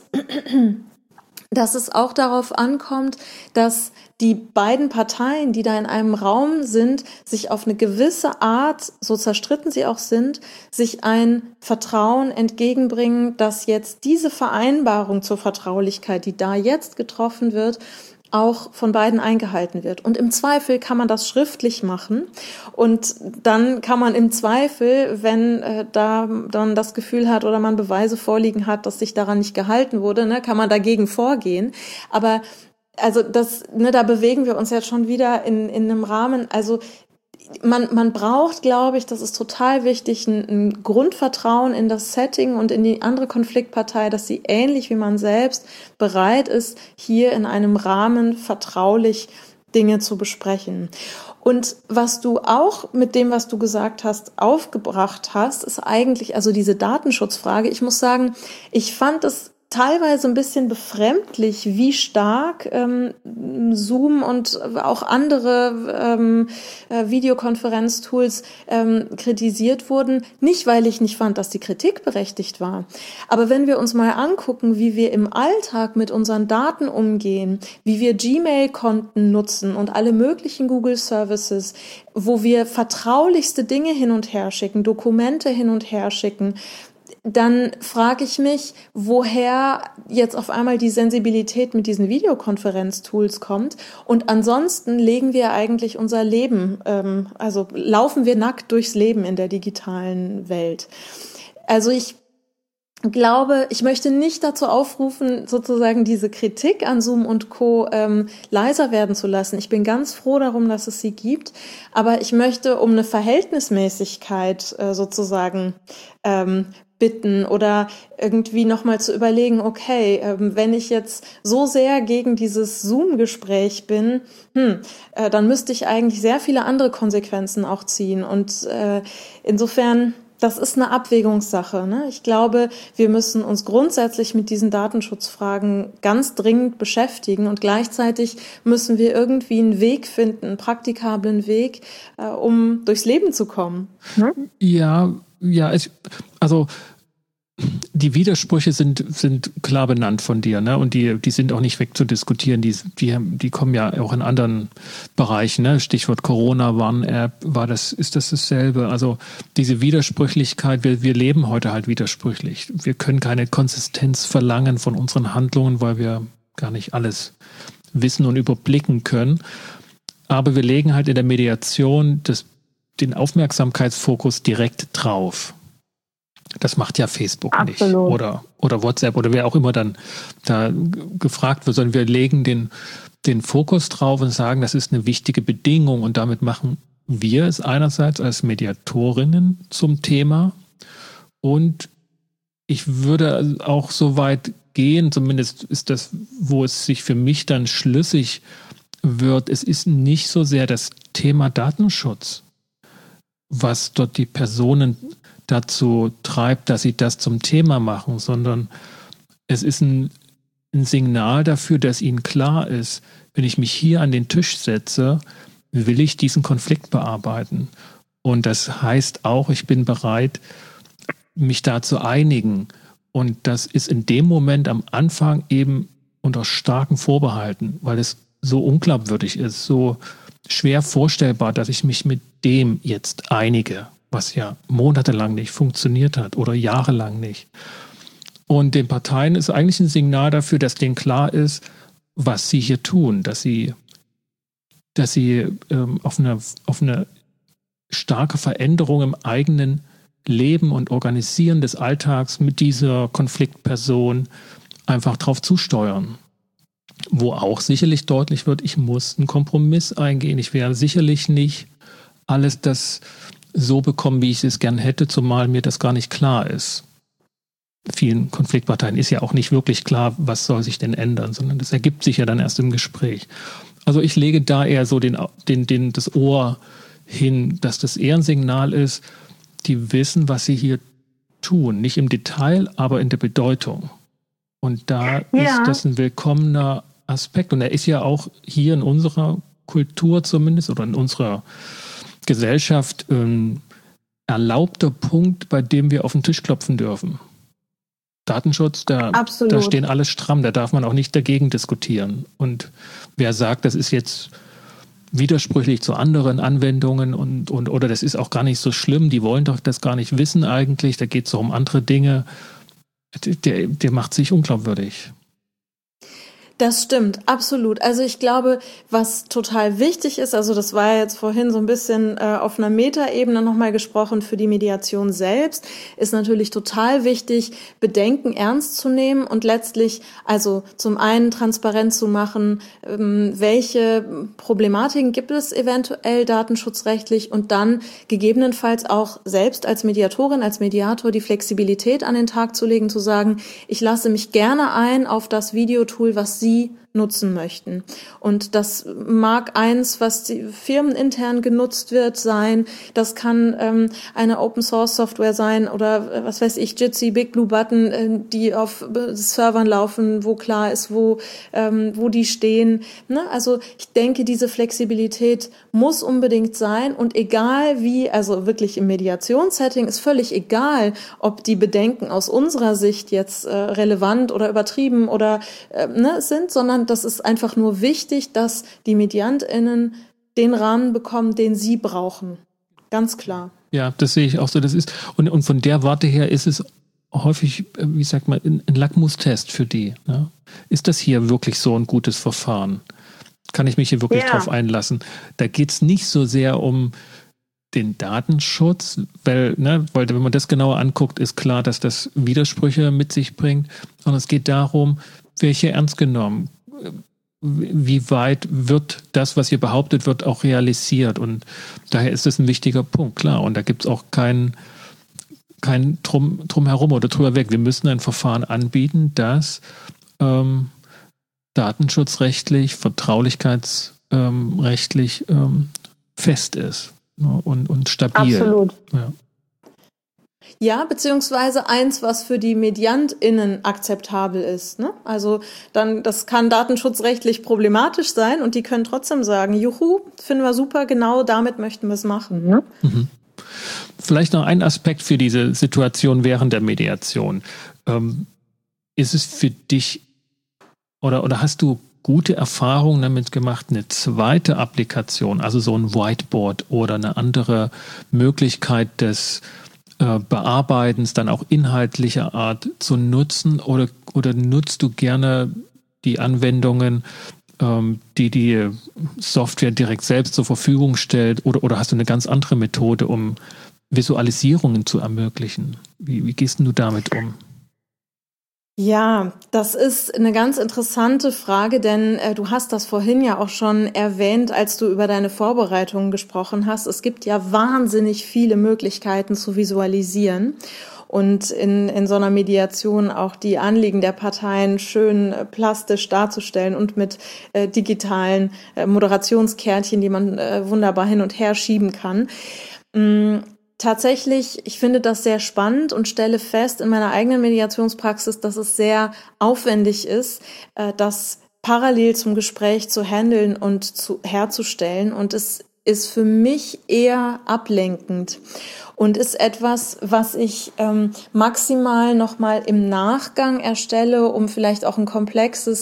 auch darauf ankommt, dass die beiden Parteien, die da in einem Raum sind, sich auf eine gewisse Art, so zerstritten sie auch sind, sich ein Vertrauen entgegenbringen, dass jetzt diese Vereinbarung zur Vertraulichkeit, die da jetzt getroffen wird, auch von beiden eingehalten wird. Und im Zweifel kann man das schriftlich machen und dann kann man im Zweifel, wenn da dann das Gefühl hat oder man Beweise vorliegen hat, dass sich daran nicht gehalten wurde, ne, kann man dagegen vorgehen. Aber also da bewegen wir uns jetzt schon wieder in einem Rahmen, also man braucht, glaube ich, das ist total wichtig, ein Grundvertrauen in das Setting und in die andere Konfliktpartei, dass sie ähnlich wie man selbst bereit ist, hier in einem Rahmen vertraulich Dinge zu besprechen. Und was du auch mit dem, was du gesagt hast, aufgebracht hast, ist eigentlich also diese Datenschutzfrage. Ich muss sagen, ich fand es teilweise ein bisschen befremdlich, wie stark Zoom und auch andere Videokonferenztools kritisiert wurden. Nicht, weil ich nicht fand, dass die Kritik berechtigt war. Aber wenn wir uns mal angucken, wie wir im Alltag mit unseren Daten umgehen, wie wir Gmail-Konten nutzen und alle möglichen Google-Services, wo wir vertraulichste Dinge hin und her schicken, Dokumente hin und her schicken, dann frage ich mich, woher jetzt auf einmal die Sensibilität mit diesen Videokonferenztools kommt. Und ansonsten legen wir eigentlich unser Leben, also laufen wir nackt durchs Leben in der digitalen Welt. Also ich glaube, ich möchte nicht dazu aufrufen, sozusagen diese Kritik an Zoom und Co. Leiser werden zu lassen. Ich bin ganz froh darum, dass es sie gibt, aber ich möchte um eine Verhältnismäßigkeit sozusagen bitten oder irgendwie nochmal zu überlegen, okay, wenn ich jetzt so sehr gegen dieses Zoom-Gespräch bin, dann müsste ich eigentlich sehr viele andere Konsequenzen auch ziehen. Und insofern, das ist eine Abwägungssache, ne? Ich glaube, wir müssen uns grundsätzlich mit diesen Datenschutzfragen ganz dringend beschäftigen und gleichzeitig müssen wir irgendwie einen Weg finden, einen praktikablen Weg, um durchs Leben zu kommen. Ja, also die Widersprüche sind klar benannt von dir, ne? Und die sind auch nicht wegzudiskutieren. Die kommen ja auch in anderen Bereichen, ne? Stichwort Corona-Warn-App, ist das dasselbe? Also diese Widersprüchlichkeit, wir leben heute halt widersprüchlich. Wir können keine Konsistenz verlangen von unseren Handlungen, weil wir gar nicht alles wissen und überblicken können. Aber wir legen halt in der Mediation den Aufmerksamkeitsfokus direkt drauf. Das macht ja Facebook nicht oder WhatsApp oder wer auch immer dann da gefragt wird, sondern wir legen den Fokus drauf und sagen, das ist eine wichtige Bedingung und damit machen wir es einerseits als Mediatorinnen zum Thema und ich würde auch so weit gehen, zumindest ist das, wo es sich für mich dann schlüssig wird, es ist nicht so sehr das Thema Datenschutz, was dort die Personen dazu treibt, dass sie das zum Thema machen, sondern es ist ein Signal dafür, dass ihnen klar ist, wenn ich mich hier an den Tisch setze, will ich diesen Konflikt bearbeiten. Und das heißt auch, ich bin bereit, mich da zu einigen. Und das ist in dem Moment am Anfang eben unter starken Vorbehalten, weil es so unglaubwürdig ist, so schwer vorstellbar, dass ich mich mit dem jetzt einige, was ja monatelang nicht funktioniert hat oder jahrelang nicht. Und den Parteien ist eigentlich ein Signal dafür, dass denen klar ist, was sie hier tun, dass sie auf eine starke Veränderung im eigenen Leben und Organisieren des Alltags mit dieser Konfliktperson einfach drauf zusteuern. Wo auch sicherlich deutlich wird, ich muss einen Kompromiss eingehen. Ich werde sicherlich nicht alles das so bekommen, wie ich es gern hätte, zumal mir das gar nicht klar ist. Vielen Konfliktparteien ist ja auch nicht wirklich klar, was soll sich denn ändern, sondern das ergibt sich ja dann erst im Gespräch. Also ich lege da eher so das Ohr hin, dass das eher ein Signal ist, die wissen, was sie hier tun. Nicht im Detail, aber in der Bedeutung. Und da ist das ein willkommener Aspekt. Und er ist ja auch hier in unserer Kultur zumindest oder in unserer Gesellschaft erlaubter Punkt, bei dem wir auf den Tisch klopfen dürfen. Datenschutz, da stehen alle stramm, da darf man auch nicht dagegen diskutieren. Und wer sagt, das ist jetzt widersprüchlich zu anderen Anwendungen oder das ist auch gar nicht so schlimm, die wollen doch das gar nicht wissen eigentlich, da geht es doch um andere Dinge, der macht sich unglaubwürdig. Das stimmt, absolut. Also ich glaube, was total wichtig ist, also das war jetzt vorhin so ein bisschen auf einer Metaebene nochmal gesprochen für die Mediation selbst, ist natürlich total wichtig, Bedenken ernst zu nehmen und letztlich also zum einen transparent zu machen, welche Problematiken gibt es eventuell datenschutzrechtlich und dann gegebenenfalls auch selbst als Mediatorin, als Mediator die Flexibilität an den Tag zu legen, zu sagen, ich lasse mich gerne ein auf das Videotool, was Sie nutzen möchten. Und das mag eins, was firmenintern genutzt wird, sein. Das kann eine Open-Source-Software sein oder was weiß ich, Jitsi, Big Blue Button, die auf Servern laufen, wo klar ist, wo die stehen. Ne? Also ich denke, diese Flexibilität muss unbedingt sein und egal wie, also wirklich im Mediationssetting ist völlig egal, ob die Bedenken aus unserer Sicht jetzt relevant oder übertrieben oder sind, sondern das ist einfach nur wichtig, dass die MediantInnen den Rahmen bekommen, den sie brauchen. Ganz klar. Ja, das sehe ich auch so. Das ist, und von der Warte her ist es häufig, wie sagt man, ein Lackmustest für die. Ne? Ist das hier wirklich so ein gutes Verfahren? Kann ich mich hier wirklich drauf einlassen? Da geht es nicht so sehr um den Datenschutz, weil wenn man das genauer anguckt, ist klar, dass das Widersprüche mit sich bringt, sondern es geht darum, welche ernst genommen, wie weit wird das, was hier behauptet wird, auch realisiert, und daher ist das ein wichtiger Punkt, klar, und da gibt es auch kein Drumherum oder drüber weg. Wir müssen ein Verfahren anbieten, das datenschutzrechtlich, vertraulichkeitsrechtlich fest ist, ne, und stabil. Absolut. Ja, beziehungsweise eins, was für die MediantInnen akzeptabel ist, ne? Also das kann datenschutzrechtlich problematisch sein und die können trotzdem sagen, juhu, finden wir super, genau damit möchten wir es machen. Ne? Mhm. Vielleicht noch ein Aspekt für diese Situation während der Mediation. Ist es für dich oder hast du gute Erfahrungen damit gemacht, eine zweite Applikation, also so ein Whiteboard oder eine andere Möglichkeit des Bearbeitens, dann auch inhaltlicher Art zu nutzen, oder nutzt du gerne die Anwendungen, die Software direkt selbst zur Verfügung stellt, oder hast du eine ganz andere Methode, um Visualisierungen zu ermöglichen? Wie gehst du damit um? Ja, das ist eine ganz interessante Frage, denn du hast das vorhin ja auch schon erwähnt, als du über deine Vorbereitungen gesprochen hast. Es gibt ja wahnsinnig viele Möglichkeiten zu visualisieren und in so einer Mediation auch die Anliegen der Parteien schön plastisch darzustellen und mit digitalen Moderationskärtchen, die man wunderbar hin und her schieben kann. Tatsächlich, ich finde das sehr spannend und stelle fest in meiner eigenen Mediationspraxis, dass es sehr aufwendig ist, das parallel zum Gespräch zu handeln und herzustellen. Und es ist für mich eher ablenkend und ist etwas, was ich maximal nochmal im Nachgang erstelle, um vielleicht auch ein komplexe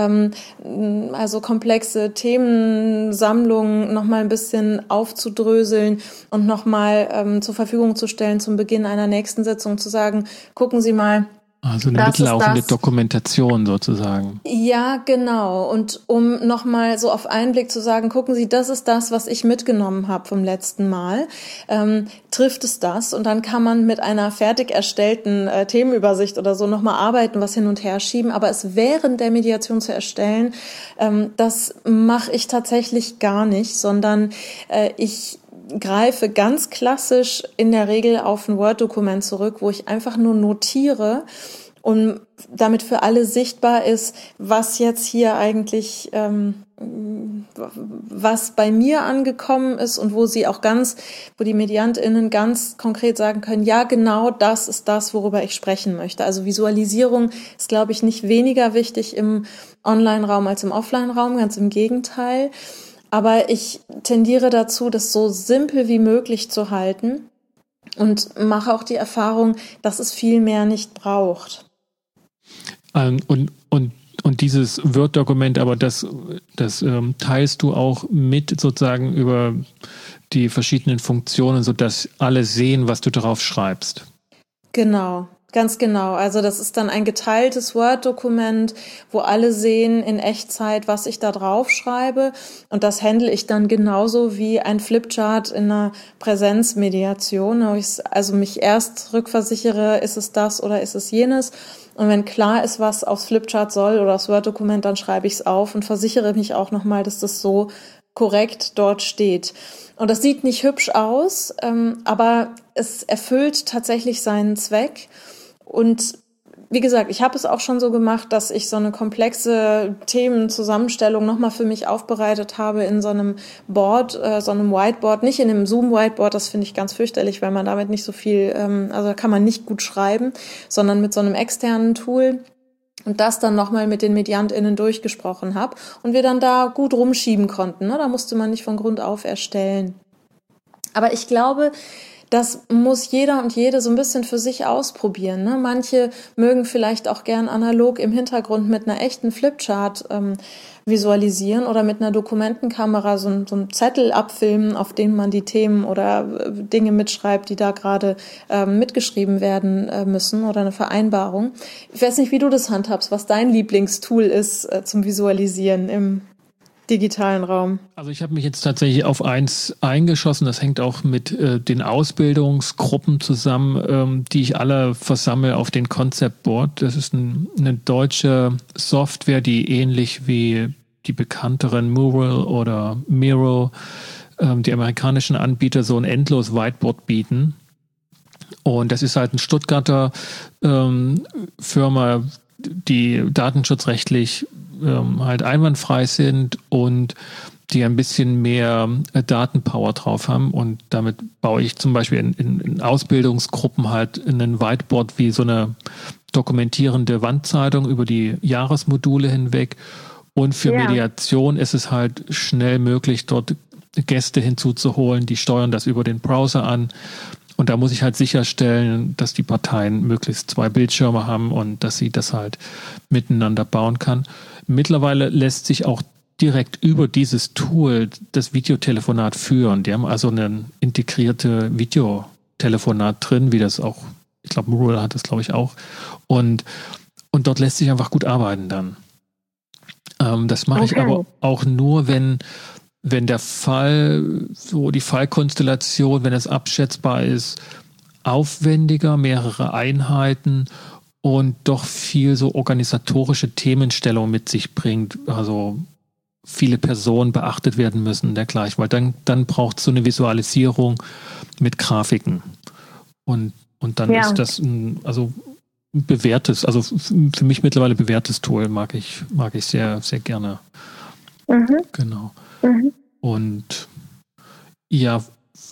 Themensammlungen nochmal ein bisschen aufzudröseln und nochmal zur Verfügung zu stellen zum Beginn einer nächsten Sitzung, zu sagen, gucken Sie mal, also eine mitlaufende Dokumentation sozusagen. Ja, genau. Und um nochmal so auf einen Blick zu sagen, gucken Sie, das ist das, was ich mitgenommen habe vom letzten Mal. Trifft es das? Und dann kann man mit einer fertig erstellten Themenübersicht oder so nochmal arbeiten, was hin und her schieben. Aber es während der Mediation zu erstellen, das mache ich tatsächlich gar nicht, sondern ich greife ganz klassisch in der Regel auf ein Word-Dokument zurück, wo ich einfach nur notiere und damit für alle sichtbar ist, was jetzt hier eigentlich, was bei mir angekommen ist und wo die MediantInnen ganz konkret sagen können, ja, genau das ist das, worüber ich sprechen möchte. Also Visualisierung ist, glaube ich, nicht weniger wichtig im Online-Raum als im Offline-Raum, ganz im Gegenteil. Aber ich tendiere dazu, das so simpel wie möglich zu halten und mache auch die Erfahrung, dass es viel mehr nicht braucht. Und dieses Word-Dokument, aber das teilst du auch mit sozusagen über die verschiedenen Funktionen, sodass alle sehen, was du darauf schreibst. Genau. Ganz genau. Also das ist dann ein geteiltes Word-Dokument, wo alle sehen in Echtzeit, was ich da drauf schreibe. Und das handle ich dann genauso wie ein Flipchart in einer Präsenzmediation, wo ich also mich erst rückversichere, ist es das oder ist es jenes. Und wenn klar ist, was aufs Flipchart soll oder aufs Word-Dokument, dann schreibe ich es auf und versichere mich auch nochmal, dass das so korrekt dort steht. Und das sieht nicht hübsch aus, aber es erfüllt tatsächlich seinen Zweck. Und wie gesagt, ich habe es auch schon so gemacht, dass ich so eine komplexe Themenzusammenstellung nochmal für mich aufbereitet habe in so einem Board, so einem Whiteboard, nicht in einem Zoom-Whiteboard, das finde ich ganz fürchterlich, weil man damit nicht so viel, also da kann man nicht gut schreiben, sondern mit so einem externen Tool. Und das dann nochmal mit den MediantInnen durchgesprochen habe und wir dann da gut rumschieben konnten. Ne? Da musste man nicht von Grund auf erstellen. Aber ich glaube, das muss jeder und jede so ein bisschen für sich ausprobieren. Ne? Manche mögen vielleicht auch gern analog im Hintergrund mit einer echten Flipchart visualisieren oder mit einer Dokumentenkamera so einen Zettel abfilmen, auf dem man die Themen oder Dinge mitschreibt, die da gerade mitgeschrieben werden müssen oder eine Vereinbarung. Ich weiß nicht, wie du das handhabst, was dein Lieblingstool ist zum Visualisieren digitalen Raum? Also ich habe mich jetzt tatsächlich auf eins eingeschossen. Das hängt auch mit den Ausbildungsgruppen zusammen, die ich alle versammle auf den Concept Board. Das ist eine deutsche Software, die ähnlich wie die bekannteren Mural oder Miro, die amerikanischen Anbieter, so ein endlos Whiteboard bieten. Und das ist halt ein Stuttgarter Firma, die datenschutzrechtlich halt einwandfrei sind und die ein bisschen mehr Datenpower drauf haben. Und damit baue ich zum Beispiel in Ausbildungsgruppen halt einen Whiteboard wie so eine dokumentierende Wandzeitung über die Jahresmodule hinweg. Und für Mediation ist es halt schnell möglich, dort Gäste hinzuzuholen, die steuern das über den Browser an. Und da muss ich halt sicherstellen, dass die Parteien möglichst 2 Bildschirme haben und dass sie das halt miteinander bauen kann. Mittlerweile lässt sich auch direkt über dieses Tool das Videotelefonat führen. Die haben also eine integrierte Videotelefonat drin, wie das auch, ich glaube, Mural hat das, glaube ich, auch. Und dort lässt sich einfach gut arbeiten dann. Das mache ich aber auch nur, wenn der Fall, so die Fallkonstellation, wenn es abschätzbar ist, aufwendiger, mehrere Einheiten und doch viel so organisatorische Themenstellung mit sich bringt, also viele Personen beachtet werden müssen, dergleichen, weil dann braucht es so eine Visualisierung mit Grafiken und dann ist das ein bewährtes, also für mich mittlerweile bewährtes Tool, mag ich sehr, sehr gerne. Genau. Und ja,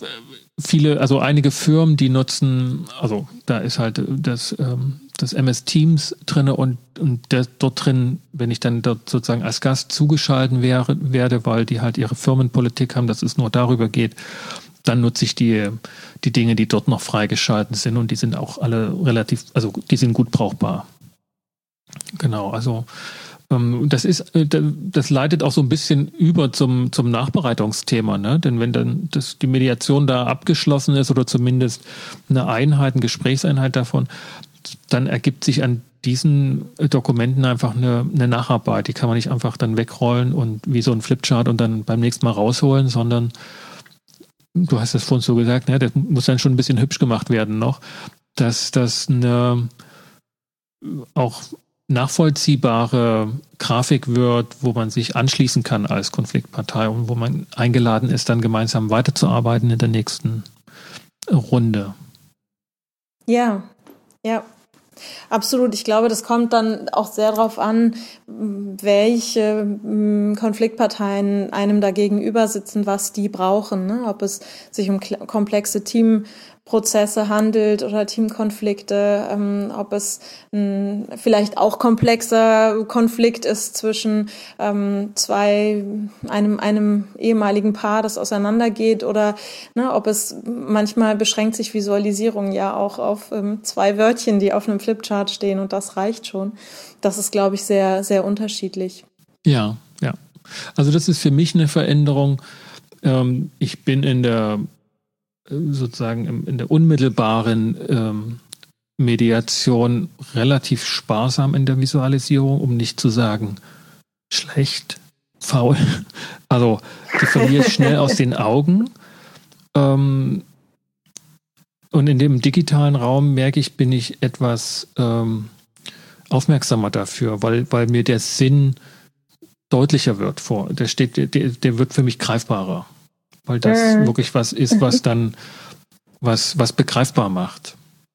einige Firmen, die nutzen, also da ist halt das MS Teams drin und dort drin, wenn ich dann dort sozusagen als Gast zugeschaltet werde, weil die halt ihre Firmenpolitik haben, dass es nur darüber geht, dann nutze ich die Dinge, die dort noch freigeschalten sind und die sind auch alle die sind gut brauchbar. Genau, also das leitet auch so ein bisschen über zum Nachbereitungsthema, ne? Denn wenn dann die Mediation da abgeschlossen ist oder zumindest eine Gesprächseinheit davon, dann ergibt sich an diesen Dokumenten einfach eine Nacharbeit. Die kann man nicht einfach dann wegrollen und wie so ein Flipchart und dann beim nächsten Mal rausholen, sondern du hast das vorhin so gesagt, ne? Das muss dann schon ein bisschen hübsch gemacht werden noch, dass das eine auch nachvollziehbare Grafik wird, wo man sich anschließen kann als Konfliktpartei und wo man eingeladen ist, dann gemeinsam weiterzuarbeiten in der nächsten Runde. Ja, absolut. Ich glaube, das kommt dann auch sehr darauf an, welche Konfliktparteien einem da gegenüber sitzen, was die brauchen, ne? Ob es sich um komplexe Teamprozesse handelt oder Teamkonflikte, ob es vielleicht auch komplexer Konflikt ist zwischen einem ehemaligen Paar, das auseinandergeht, oder ob es manchmal beschränkt sich Visualisierung ja auch auf 2 Wörtchen, die auf einem Flipchart stehen und das reicht schon. Das ist, glaube ich, sehr, sehr unterschiedlich. Ja. Also das ist für mich eine Veränderung. Ich bin in der unmittelbaren Mediation relativ sparsam in der Visualisierung, um nicht zu sagen schlecht, faul. Also die verliere ich schnell aus den Augen. Und in dem digitalen Raum merke ich, bin ich etwas aufmerksamer dafür, weil mir der Sinn deutlicher wird der wird für mich greifbarer. Weil das wirklich was ist, was dann was begreifbar macht.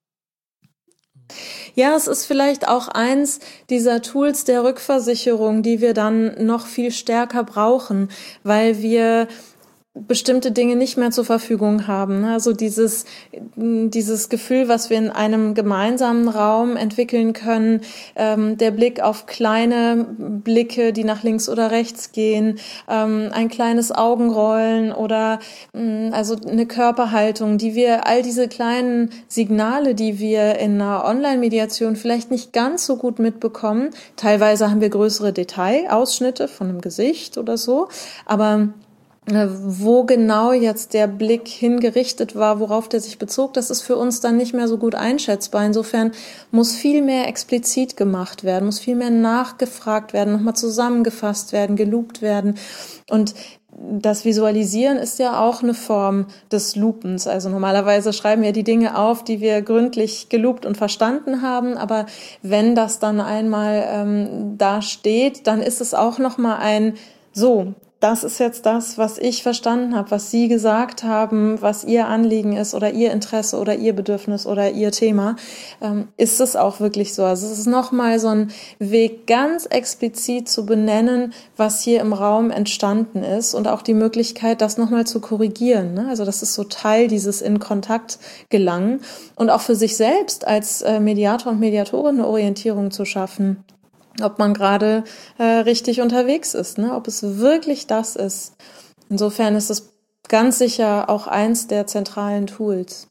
Ja, es ist vielleicht auch eins dieser Tools der Rückversicherung, die wir dann noch viel stärker brauchen, weil wir bestimmte Dinge nicht mehr zur Verfügung haben. Also dieses Gefühl, was wir in einem gemeinsamen Raum entwickeln können, der Blick auf kleine Blicke, die nach links oder rechts gehen, ein kleines Augenrollen oder also eine Körperhaltung, all diese kleinen Signale, die wir in einer Online-Mediation vielleicht nicht ganz so gut mitbekommen. Teilweise haben wir größere Detailausschnitte von einem Gesicht oder so, aber Wo genau jetzt der Blick hingerichtet war, worauf der sich bezog, das ist für uns dann nicht mehr so gut einschätzbar. Insofern muss viel mehr explizit gemacht werden, muss viel mehr nachgefragt werden, nochmal zusammengefasst werden, geloopt werden. Und das Visualisieren ist ja auch eine Form des Loopens. Also normalerweise schreiben wir die Dinge auf, die wir gründlich geloopt und verstanden haben. Aber wenn das dann einmal da steht, dann ist es auch nochmal das ist jetzt das, was ich verstanden habe, was Sie gesagt haben, was Ihr Anliegen ist oder Ihr Interesse oder Ihr Bedürfnis oder Ihr Thema. Ist es auch wirklich so? Also es ist nochmal so ein Weg, ganz explizit zu benennen, was hier im Raum entstanden ist und auch die Möglichkeit, das nochmal zu korrigieren. Ne? Also das ist so Teil dieses in Kontakt gelangen und auch für sich selbst als Mediator und Mediatorin eine Orientierung zu schaffen. Ob man gerade richtig unterwegs ist, ne? Ob es wirklich das ist. Insofern ist es ganz sicher auch eins der zentralen Tools.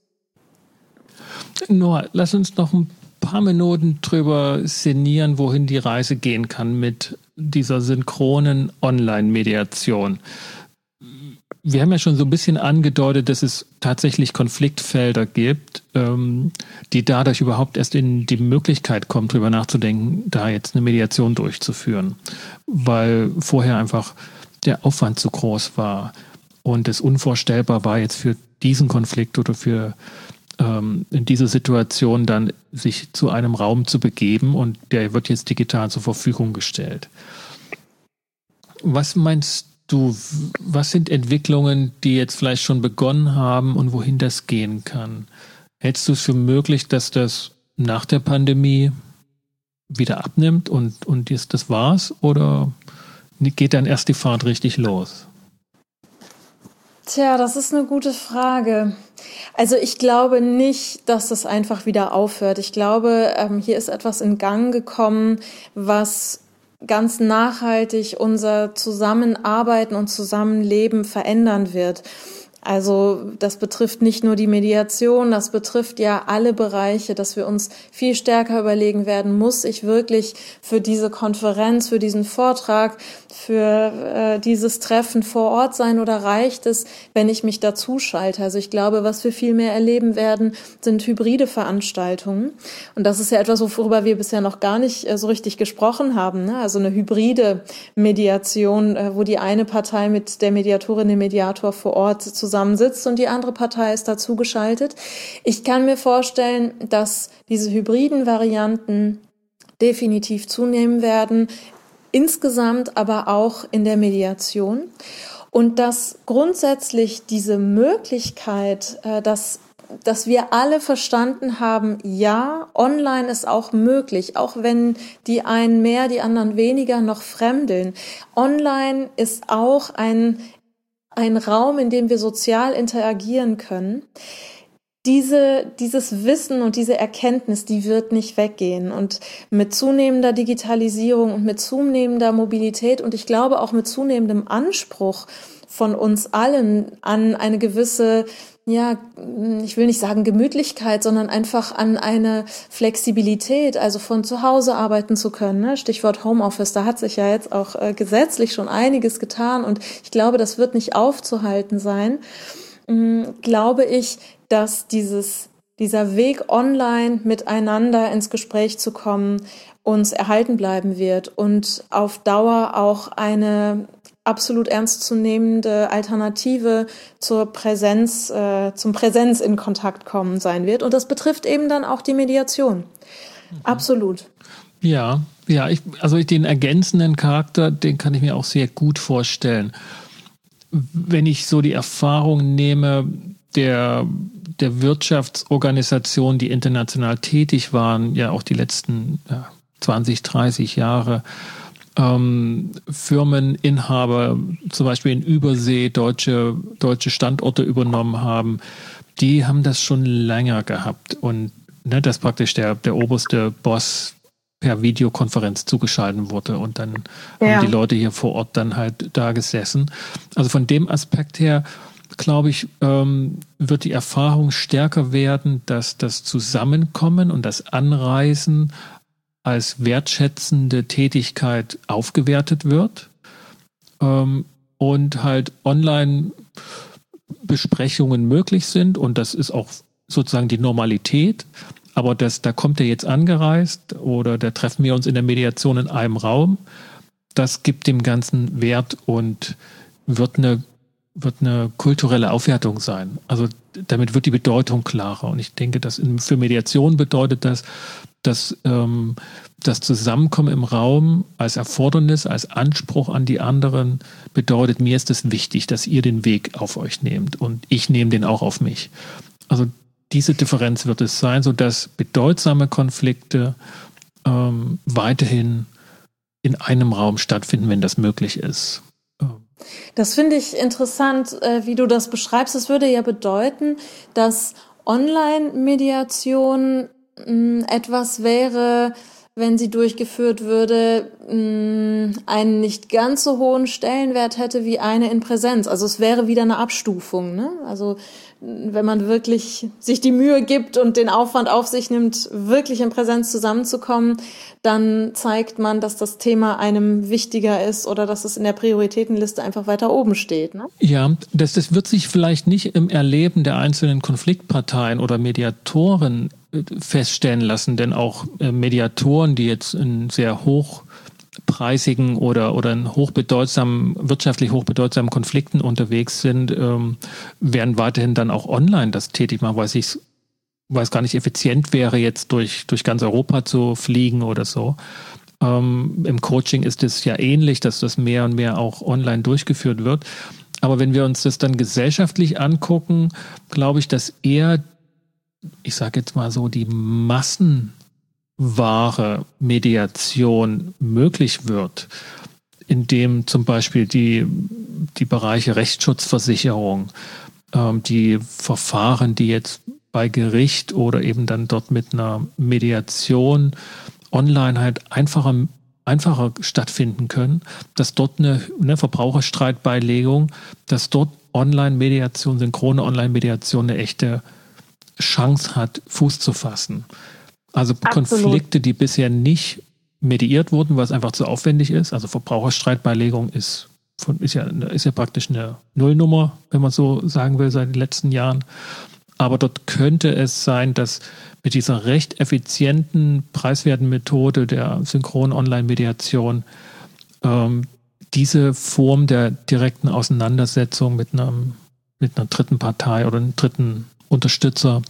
Noah, lass uns noch ein paar Minuten drüber sinnieren, wohin die Reise gehen kann mit dieser synchronen Online-Mediation. Wir haben ja schon so ein bisschen angedeutet, dass es tatsächlich Konfliktfelder gibt, die dadurch überhaupt erst in die Möglichkeit kommen, drüber nachzudenken, da jetzt eine Mediation durchzuführen, weil vorher einfach der Aufwand zu groß war und es unvorstellbar war, jetzt für diesen Konflikt oder für in diese Situation dann sich zu einem Raum zu begeben und der wird jetzt digital zur Verfügung gestellt. Was meinst du, was sind Entwicklungen, die jetzt vielleicht schon begonnen haben und wohin das gehen kann? Hältst du es für möglich, dass das nach der Pandemie wieder abnimmt und das war's? Oder geht dann erst die Fahrt richtig los? Tja, das ist eine gute Frage. Also ich glaube nicht, dass das einfach wieder aufhört. Ich glaube, hier ist etwas in Gang gekommen, was ganz nachhaltig unser Zusammenarbeiten und Zusammenleben verändern wird. Also das betrifft nicht nur die Mediation, das betrifft ja alle Bereiche, dass wir uns viel stärker überlegen werden, muss ich wirklich für diese Konferenz, für diesen Vortrag, für dieses Treffen vor Ort sein oder reicht es, wenn ich mich dazu schalte? Also ich glaube, was wir viel mehr erleben werden, sind hybride Veranstaltungen. Und das ist ja etwas, worüber wir bisher noch gar nicht so richtig gesprochen haben, ne? Also eine hybride Mediation, wo die eine Partei mit der Mediatorin, dem Mediator vor Ort zusammensitzt und die andere Partei ist dazu geschaltet. Ich kann mir vorstellen, dass diese hybriden Varianten definitiv zunehmen werden, insgesamt aber auch in der Mediation. Und dass grundsätzlich diese Möglichkeit, dass wir alle verstanden haben, ja, online ist auch möglich, auch wenn die einen mehr, die anderen weniger noch fremdeln. Online ist auch ein Raum, in dem wir sozial interagieren können. Dieses Wissen und diese Erkenntnis, die wird nicht weggehen. Und mit zunehmender Digitalisierung und mit zunehmender Mobilität und ich glaube auch mit zunehmendem Anspruch von uns allen an eine gewisse, ja, ich will nicht sagen Gemütlichkeit, sondern einfach an eine Flexibilität, also von zu Hause arbeiten zu können, ne? Stichwort Homeoffice, da hat sich ja jetzt auch gesetzlich schon einiges getan und ich glaube, das wird nicht aufzuhalten sein. Glaube ich, dass dieser Weg online miteinander ins Gespräch zu kommen uns erhalten bleiben wird und auf Dauer auch eine absolut ernstzunehmende Alternative zum Präsenz in Kontakt kommen sein wird. Und das betrifft eben dann auch die Mediation. Absolut. Ja, den ergänzenden Charakter, den kann ich mir auch sehr gut vorstellen. Wenn ich so die Erfahrung nehme, der Wirtschaftsorganisationen, die international tätig waren, ja auch die letzten 20, 30 Jahre, Firmeninhaber zum Beispiel in Übersee deutsche Standorte übernommen haben, die haben das schon länger gehabt und dass praktisch der oberste Boss per Videokonferenz zugeschaltet wurde und dann haben die Leute hier vor Ort dann halt da gesessen. Also von dem Aspekt her, glaube ich, wird die Erfahrung stärker werden, dass das Zusammenkommen und das Anreisen als wertschätzende Tätigkeit aufgewertet wird. Und und halt Online-Besprechungen möglich sind und das ist auch sozusagen die Normalität. Aber da kommt er jetzt angereist oder da treffen wir uns in der Mediation in einem Raum. Das gibt dem Ganzen Wert und wird eine kulturelle Aufwertung sein. Also damit wird die Bedeutung klarer. Und ich denke, dass für Mediation bedeutet das, dass das Zusammenkommen im Raum als Erfordernis, als Anspruch an die anderen bedeutet, mir ist es wichtig, dass ihr den Weg auf euch nehmt und ich nehme den auch auf mich. Also diese Differenz wird es sein, sodass bedeutsame Konflikte weiterhin in einem Raum stattfinden, wenn das möglich ist. Das finde ich interessant, wie du das beschreibst. Das würde ja bedeuten, dass Online-Mediation etwas wäre, wenn sie durchgeführt würde, einen nicht ganz so hohen Stellenwert hätte wie eine in Präsenz. Also es wäre wieder eine Abstufung, ne? Also wenn man wirklich sich die Mühe gibt und den Aufwand auf sich nimmt, wirklich in Präsenz zusammenzukommen, dann zeigt man, dass das Thema einem wichtiger ist oder dass es in der Prioritätenliste einfach weiter oben steht, ne? Ja, das wird sich vielleicht nicht im Erleben der einzelnen Konfliktparteien oder Mediatoren feststellen lassen, denn auch Mediatoren, die jetzt in sehr hochpreisigen oder in wirtschaftlich hochbedeutsamen Konflikten unterwegs sind, werden weiterhin dann auch online das tätig machen, weil es gar nicht effizient wäre, jetzt durch ganz Europa zu fliegen oder so. Im Coaching ist es ja ähnlich, dass das mehr und mehr auch online durchgeführt wird. Aber wenn wir uns das dann gesellschaftlich angucken, glaube ich, dass eher, ich sage jetzt mal so, die massenwahre Mediation möglich wird, indem zum Beispiel die Bereiche Rechtsschutzversicherung, die Verfahren, die jetzt bei Gericht oder eben dann dort mit einer Mediation online halt einfacher stattfinden können, dass dort eine Verbraucherstreitbeilegung, dass dort Online-Mediation, synchrone Online-Mediation eine echte Chance hat, Fuß zu fassen. Also Absolut. Konflikte, die bisher nicht mediiert wurden, weil es einfach zu aufwendig ist. Also Verbraucherstreitbeilegung ist ja praktisch eine Nullnummer, wenn man so sagen will, seit den letzten Jahren. Aber dort könnte es sein, dass mit dieser recht effizienten, preiswerten Methode der synchronen Online-Mediation diese Form der direkten Auseinandersetzung mit einer dritten Partei oder einem dritten Unterstützer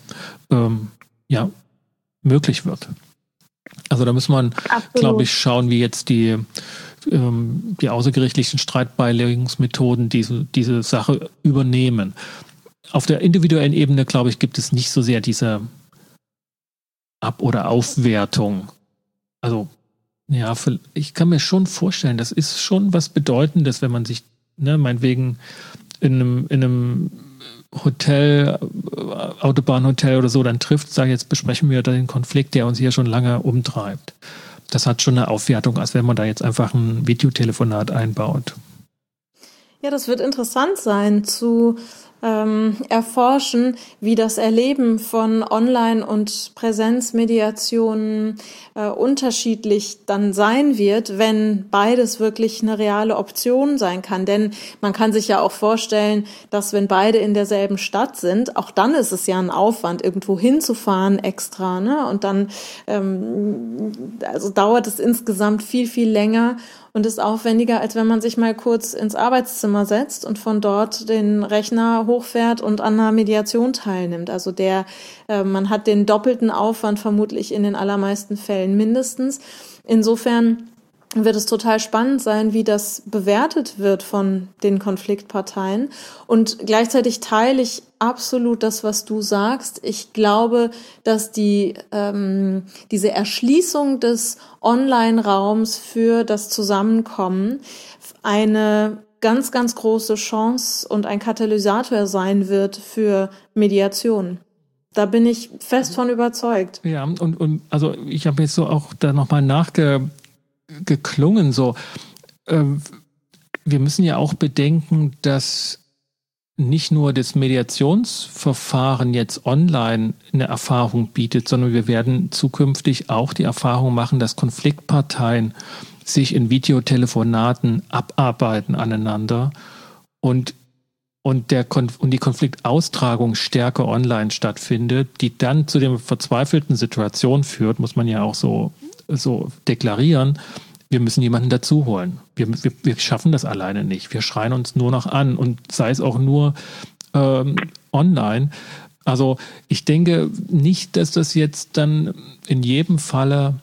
möglich wird. Also da muss man, glaube ich, schauen, wie jetzt die außergerichtlichen Streitbeilegungsmethoden diese Sache übernehmen. Auf der individuellen Ebene, glaube ich, gibt es nicht so sehr diese Ab- oder Aufwertung. Also, ja, ich kann mir schon vorstellen, das ist schon was Bedeutendes, wenn man sich, meinetwegen in einem Hotel, Autobahnhotel oder so dann trifft, sagt, jetzt besprechen wir den Konflikt, der uns hier schon lange umtreibt. Das hat schon eine Aufwertung, als wenn man da jetzt einfach ein Videotelefonat einbaut. Ja, das wird interessant sein zu erforschen, wie das Erleben von Online- und Präsenzmediationen unterschiedlich dann sein wird, wenn beides wirklich eine reale Option sein kann. Denn man kann sich ja auch vorstellen, dass wenn beide in derselben Stadt sind, auch dann ist es ja ein Aufwand, irgendwo hinzufahren extra, ne? Und dann also dauert es insgesamt viel, viel länger und ist aufwendiger, als wenn man sich mal kurz ins Arbeitszimmer setzt und von dort den Rechner hochfährt und an einer Mediation teilnimmt. Also man hat den doppelten Aufwand vermutlich in den allermeisten Fällen mindestens. Insofern wird es total spannend sein, wie das bewertet wird von den Konfliktparteien. Und gleichzeitig teile ich absolut das, was du sagst. Ich glaube, dass diese Erschließung des Online-Raums für das Zusammenkommen eine ganz, ganz große Chance und ein Katalysator sein wird für Mediation. Da bin ich fest von überzeugt. Ja, und also ich habe jetzt so auch da nochmal nachgeklungen, so wir müssen ja auch bedenken, dass nicht nur das Mediationsverfahren jetzt online eine Erfahrung bietet, sondern wir werden zukünftig auch die Erfahrung machen, dass Konfliktparteien sich in Videotelefonaten abarbeiten aneinander und die Konfliktaustragung stärker online stattfindet, die dann zu der verzweifelten Situation führt, muss man ja auch so deklarieren, wir müssen jemanden dazu holen. Wir schaffen das alleine nicht. Wir schreien uns nur noch an und sei es auch nur online. Also ich denke nicht, dass das jetzt dann in jedem Falle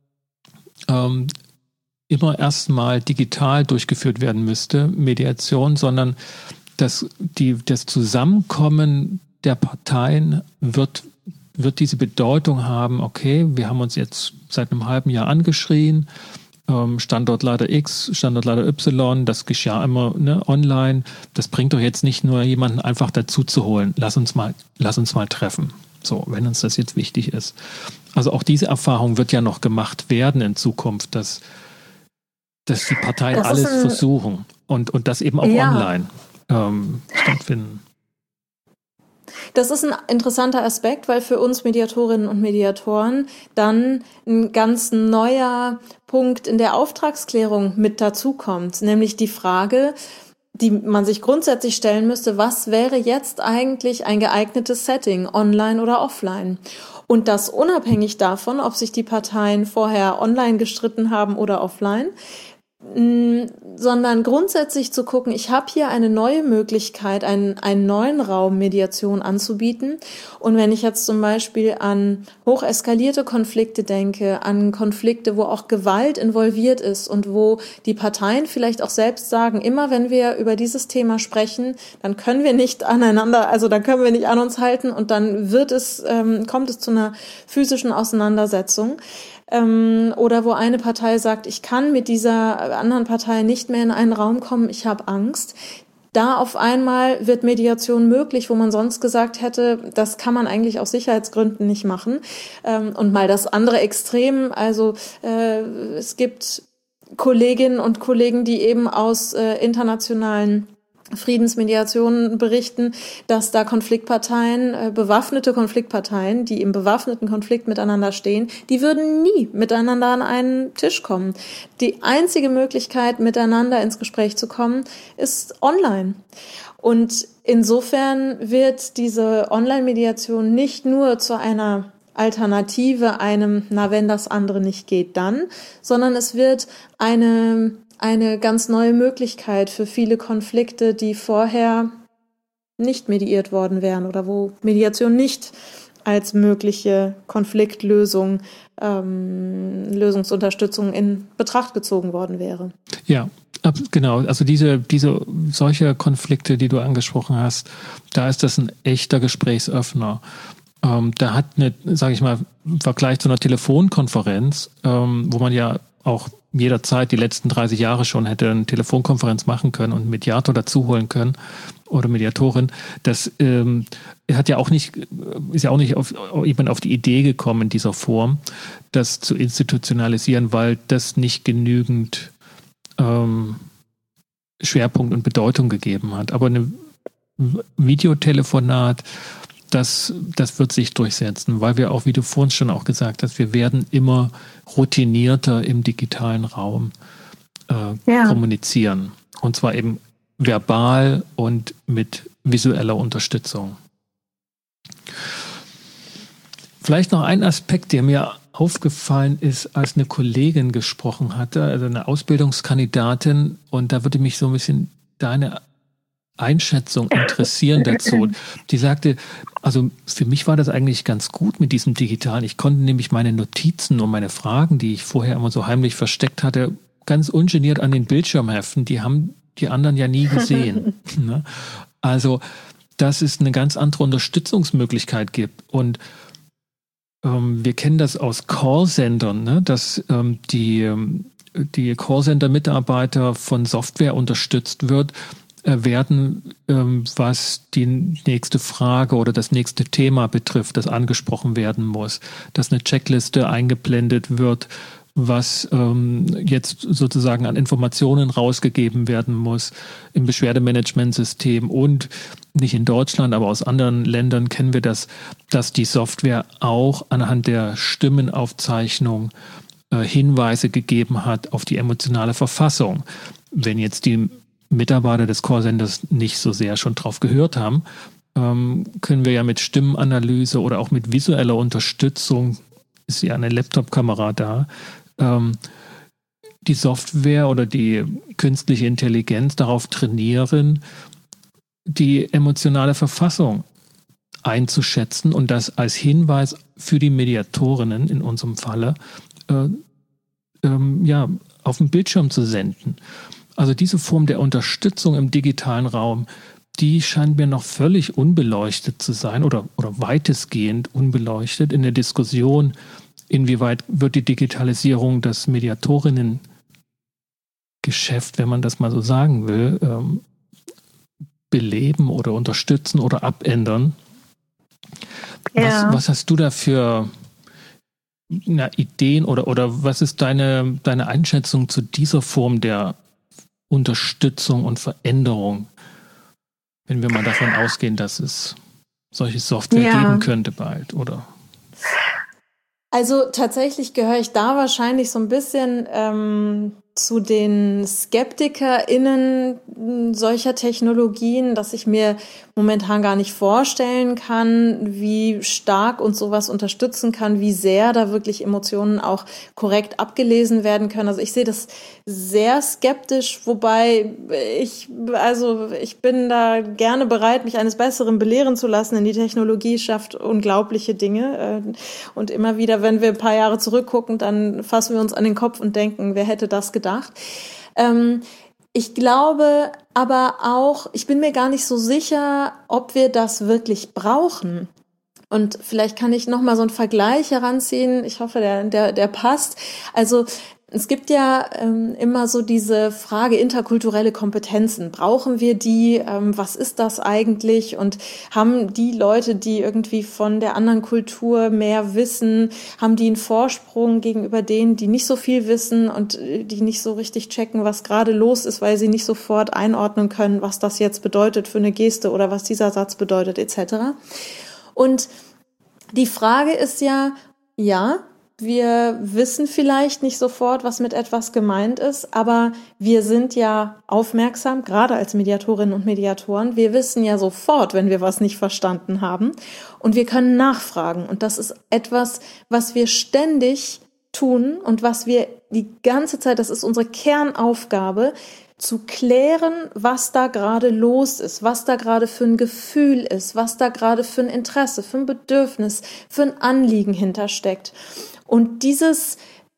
immer erstmal digital durchgeführt werden müsste, Mediation, sondern das Zusammenkommen der Parteien wird diese Bedeutung haben, okay, wir haben uns jetzt seit einem halben Jahr angeschrien, Standortleiter X, Standortleiter Y, das geschah immer online. Das bringt doch jetzt nicht nur jemanden einfach dazu zu holen. Lass uns mal treffen. So, wenn uns das jetzt wichtig ist. Also auch diese Erfahrung wird ja noch gemacht werden in Zukunft, dass die Parteien alles versuchen und das eben auch online stattfinden. Das ist ein interessanter Aspekt, weil für uns Mediatorinnen und Mediatoren dann ein ganz neuer Punkt in der Auftragsklärung mit dazukommt, nämlich die Frage, die man sich grundsätzlich stellen müsste, was wäre jetzt eigentlich ein geeignetes Setting, online oder offline? Und das unabhängig davon, ob sich die Parteien vorher online gestritten haben oder offline, sondern grundsätzlich zu gucken, ich habe hier eine neue Möglichkeit, einen neuen Raum Mediation anzubieten. Und wenn ich jetzt zum Beispiel an hocheskalierte Konflikte denke, an Konflikte, wo auch Gewalt involviert ist und wo die Parteien vielleicht auch selbst sagen, immer wenn wir über dieses Thema sprechen, dann können wir nicht aneinander, also dann können wir nicht an uns halten und dann kommt es zu einer physischen Auseinandersetzung. Oder wo eine Partei sagt, ich kann mit dieser anderen Partei nicht mehr in einen Raum kommen, ich habe Angst. Da auf einmal wird Mediation möglich, wo man sonst gesagt hätte, das kann man eigentlich aus Sicherheitsgründen nicht machen. Und mal das andere Extrem, also es gibt Kolleginnen und Kollegen, die eben aus internationalen Friedensmediationen berichten, dass da bewaffnete Konfliktparteien, die im bewaffneten Konflikt miteinander stehen, die würden nie miteinander an einen Tisch kommen. Die einzige Möglichkeit, miteinander ins Gespräch zu kommen, ist online. Und insofern wird diese Online-Mediation nicht nur zu einer Alternative, wenn das andere nicht geht, dann, sondern es wird eine ganz neue Möglichkeit für viele Konflikte, die vorher nicht mediiert worden wären oder wo Mediation nicht als mögliche Konfliktlösung, Lösungsunterstützung in Betracht gezogen worden wäre. Ja, genau. Also solche Konflikte, die du angesprochen hast, da ist das ein echter Gesprächsöffner. Da hat sage ich mal, im Vergleich zu einer Telefonkonferenz, wo man ja auch jederzeit die letzten 30 Jahre schon hätte eine Telefonkonferenz machen können und einen Mediator dazu holen können oder Mediatorin. Das ist ja auch nicht auf jemand auf die Idee gekommen in dieser Form, das zu institutionalisieren, weil das nicht genügend Schwerpunkt und Bedeutung gegeben hat. Aber ein Videotelefonat, das wird sich durchsetzen, weil wir auch, wie du vorhin schon auch gesagt hast, wir werden immer routinierter im digitalen Raum kommunizieren. Und zwar eben verbal und mit visueller Unterstützung. Vielleicht noch ein Aspekt, der mir aufgefallen ist, als eine Kollegin gesprochen hatte, also eine Ausbildungskandidatin, und da würde mich so ein bisschen deine Einschätzung interessieren dazu. Die sagte, also für mich war das eigentlich ganz gut mit diesem Digitalen. Ich konnte nämlich meine Notizen und meine Fragen, die ich vorher immer so heimlich versteckt hatte, ganz ungeniert an den Bildschirm heften. Die haben die anderen ja nie gesehen. Also, dass es eine ganz andere Unterstützungsmöglichkeit gibt. Und wir kennen das aus Callcentern, dass die Callcenter-Mitarbeiter von Software unterstützt werden, was die nächste Frage oder das nächste Thema betrifft, das angesprochen werden muss. Dass eine Checkliste eingeblendet wird, was jetzt sozusagen an Informationen rausgegeben werden muss im Beschwerdemanagementsystem. Und nicht in Deutschland, aber aus anderen Ländern kennen wir das, dass die Software auch anhand der Stimmenaufzeichnung Hinweise gegeben hat auf die emotionale Verfassung. Wenn jetzt die Mitarbeiter des Callcenters nicht so sehr schon drauf gehört haben, können wir ja mit Stimmenanalyse oder auch mit visueller Unterstützung, ist ja eine Laptop-Kamera da, die Software oder die künstliche Intelligenz darauf trainieren, die emotionale Verfassung einzuschätzen und das als Hinweis für die Mediatorinnen in unserem Falle auf den Bildschirm zu senden. Also diese Form der Unterstützung im digitalen Raum, die scheint mir noch völlig unbeleuchtet zu sein oder weitestgehend unbeleuchtet in der Diskussion, inwieweit wird die Digitalisierung das Mediatorinnengeschäft, wenn man das mal so sagen will, beleben oder unterstützen oder abändern. Ja. Was hast du da für Ideen oder was ist deine Einschätzung zu dieser Form der Unterstützung und Veränderung, wenn wir mal davon ausgehen, dass es solche Software geben könnte bald, oder? Also tatsächlich gehöre ich da wahrscheinlich so ein bisschen zu den SkeptikerInnen solcher Technologien, dass ich mir momentan gar nicht vorstellen kann, wie stark uns sowas unterstützen kann, wie sehr da wirklich Emotionen auch korrekt abgelesen werden können. Also ich sehe das sehr skeptisch, wobei ich bin da gerne bereit, mich eines Besseren belehren zu lassen, denn die Technologie schafft unglaubliche Dinge. Und immer wieder, wenn wir ein paar Jahre zurückgucken, dann fassen wir uns an den Kopf und denken, wer hätte das gedacht? Ich glaube aber auch, ich bin mir gar nicht so sicher, ob wir das wirklich brauchen. Und vielleicht kann ich noch mal so einen Vergleich heranziehen. Ich hoffe, der passt. Also es gibt ja immer so diese Frage interkulturelle Kompetenzen. Brauchen wir die? Was ist das eigentlich? Und haben die Leute, die irgendwie von der anderen Kultur mehr wissen, haben die einen Vorsprung gegenüber denen, die nicht so viel wissen und die nicht so richtig checken, was gerade los ist, weil sie nicht sofort einordnen können, was das jetzt bedeutet für eine Geste oder was dieser Satz bedeutet etc. Und die Frage ist ja, wir wissen vielleicht nicht sofort, was mit etwas gemeint ist, aber wir sind ja aufmerksam, gerade als Mediatorinnen und Mediatoren. Wir wissen ja sofort, wenn wir was nicht verstanden haben, und wir können nachfragen. Und das ist etwas, was wir ständig tun und was wir die ganze Zeit, das ist unsere Kernaufgabe, zu klären, was da gerade los ist, was da gerade für ein Gefühl ist, was da gerade für ein Interesse, für ein Bedürfnis, für ein Anliegen hintersteckt. Und dieses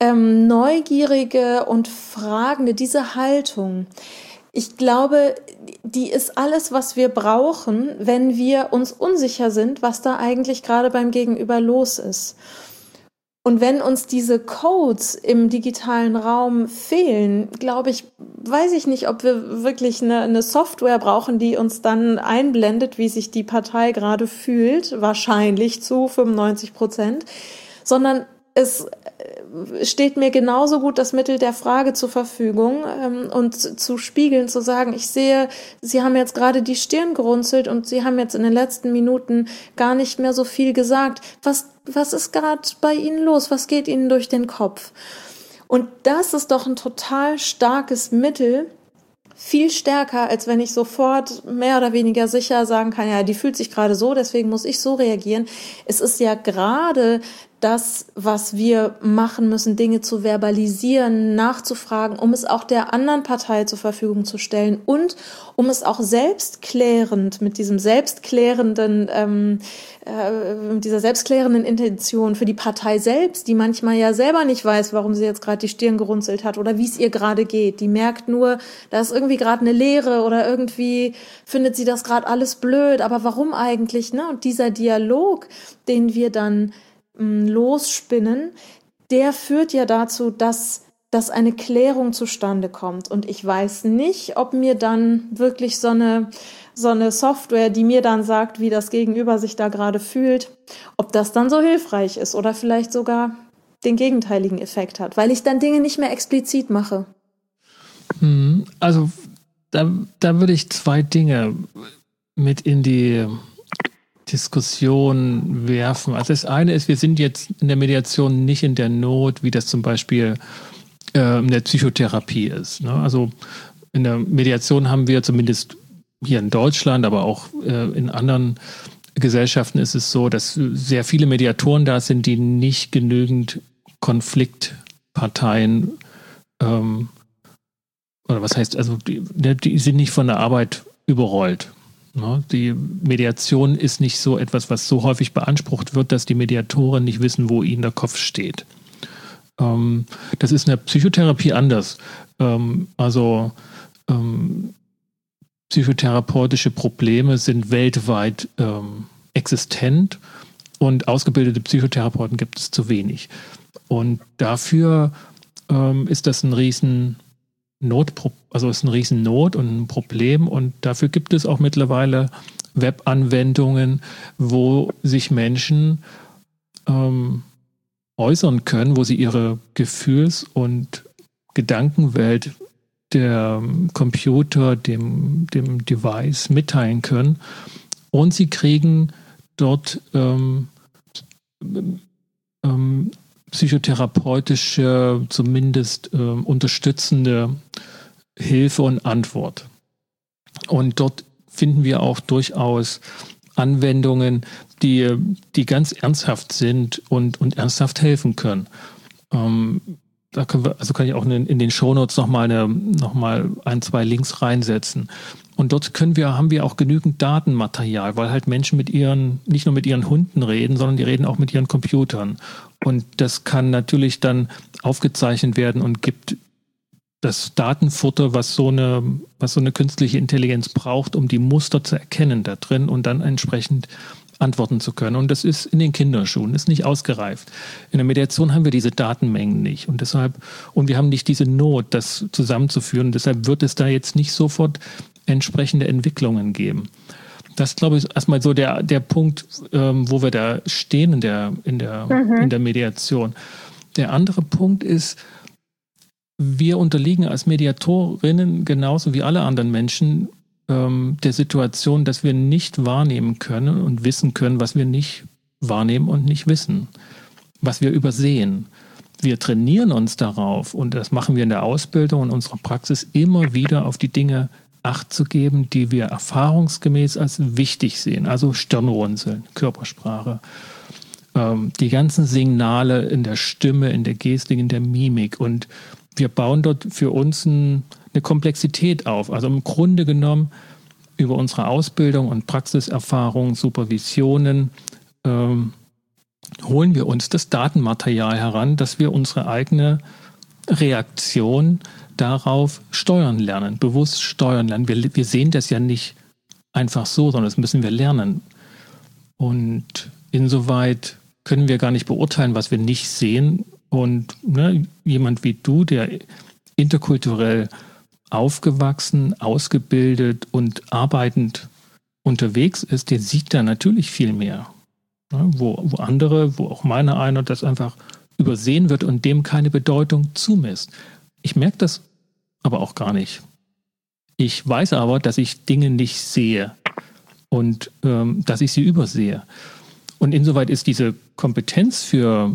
Neugierige und Fragende, diese Haltung, ich glaube, die ist alles, was wir brauchen, wenn wir uns unsicher sind, was da eigentlich gerade beim Gegenüber los ist. Und wenn uns diese Codes im digitalen Raum fehlen, weiß ich nicht, ob wir wirklich eine Software brauchen, die uns dann einblendet, wie sich die Partei gerade fühlt, wahrscheinlich zu 95%, sondern es steht mir genauso gut das Mittel der Frage zur Verfügung und zu spiegeln, zu sagen, ich sehe, Sie haben jetzt gerade die Stirn gerunzelt und Sie haben jetzt in den letzten Minuten gar nicht mehr so viel gesagt. Was ist gerade bei Ihnen los? Was geht Ihnen durch den Kopf? Und das ist doch ein total starkes Mittel, viel stärker, als wenn ich sofort mehr oder weniger sicher sagen kann, ja, die fühlt sich gerade so, deswegen muss ich so reagieren. Es ist ja gerade das, was wir machen müssen, Dinge zu verbalisieren, nachzufragen, um es auch der anderen Partei zur Verfügung zu stellen und um es auch selbstklärend mit diesem selbstklärenden, dieser selbstklärenden Intention für die Partei selbst, die manchmal ja selber nicht weiß, warum sie jetzt gerade die Stirn gerunzelt hat oder wie es ihr gerade geht. Die merkt nur, da ist irgendwie gerade eine Leere oder irgendwie findet sie das gerade alles blöd, aber warum eigentlich, ne? Und dieser Dialog, den wir dann losspinnen, der führt ja dazu, dass eine Klärung zustande kommt. Und ich weiß nicht, ob mir dann wirklich so eine Software, die mir dann sagt, wie das Gegenüber sich da gerade fühlt, ob das dann so hilfreich ist oder vielleicht sogar den gegenteiligen Effekt hat, weil ich dann Dinge nicht mehr explizit mache. Also da würde ich zwei Dinge mit in die Diskussion werfen. Also das eine ist, wir sind jetzt in der Mediation nicht in der Not, wie das zum Beispiel in der Psychotherapie ist. Ne? Also In der Mediation haben wir zumindest hier in Deutschland, aber auch in anderen Gesellschaften ist es so, dass sehr viele Mediatoren da sind, die nicht genügend Konfliktparteien oder was heißt, also die sind nicht von der Arbeit überrollt. Ne? Die Mediation ist nicht so etwas, was so häufig beansprucht wird, dass die Mediatoren nicht wissen, wo ihnen der Kopf steht. Das ist in der Psychotherapie anders. Psychotherapeutische Probleme sind weltweit existent und ausgebildete Psychotherapeuten gibt es zu wenig. Und dafür ist das ein Riesennot und ein Problem. Und dafür gibt es auch mittlerweile Webanwendungen, wo sich Menschen äußern können, wo sie ihre Gefühls- und Gedankenwelt der Computer, dem Device mitteilen können. Und sie kriegen dort psychotherapeutische, zumindest unterstützende Hilfe und Antwort. Und dort finden wir auch durchaus Anwendungen, die ganz ernsthaft sind und ernsthaft helfen können. Da kann ich auch in den Shownotes noch mal 1, 2 Links reinsetzen. Und dort haben wir auch genügend Datenmaterial, weil halt Menschen nicht nur mit ihren Hunden reden, sondern die reden auch mit ihren Computern. Und das kann natürlich dann aufgezeichnet werden und gibt das Datenfutter, was so eine künstliche Intelligenz braucht, um die Muster zu erkennen da drin und dann entsprechend antworten zu können. Und das ist in den Kinderschuhen, ist nicht ausgereift. In der Mediation haben wir diese Datenmengen nicht und wir haben nicht diese Not, das zusammenzuführen. Deshalb wird es da jetzt nicht sofort entsprechende Entwicklungen geben. Das, glaube ich, ist erstmal so der Punkt, wo wir da stehen in der Mediation. Der andere Punkt ist, wir unterliegen als Mediatorinnen genauso wie alle anderen Menschen der Situation, dass wir nicht wahrnehmen können und wissen können, was wir nicht wahrnehmen und nicht wissen, was wir übersehen. Wir trainieren uns darauf und das machen wir in der Ausbildung und unserer Praxis immer wieder auf die Dinge Acht zu geben, die wir erfahrungsgemäß als wichtig sehen. Also Stirnrunzeln, Körpersprache, die ganzen Signale in der Stimme, in der Gestik, in der Mimik. Und wir bauen dort für uns eine Komplexität auf. Also im Grunde genommen über unsere Ausbildung und Praxiserfahrung, Supervisionen holen wir uns das Datenmaterial heran, dass wir unsere eigene Reaktion darauf steuern lernen, bewusst steuern lernen. Wir sehen das ja nicht einfach so, sondern das müssen wir lernen. Und insoweit können wir gar nicht beurteilen, was wir nicht sehen. Und jemand wie du, der interkulturell aufgewachsen, ausgebildet und arbeitend unterwegs ist, der sieht da natürlich viel mehr. Wo auch meine einer das einfach übersehen wird und dem keine Bedeutung zumisst. Ich merke das aber auch gar nicht. Ich weiß aber, dass ich Dinge nicht sehe und dass ich sie übersehe. Und insoweit ist diese Kompetenz für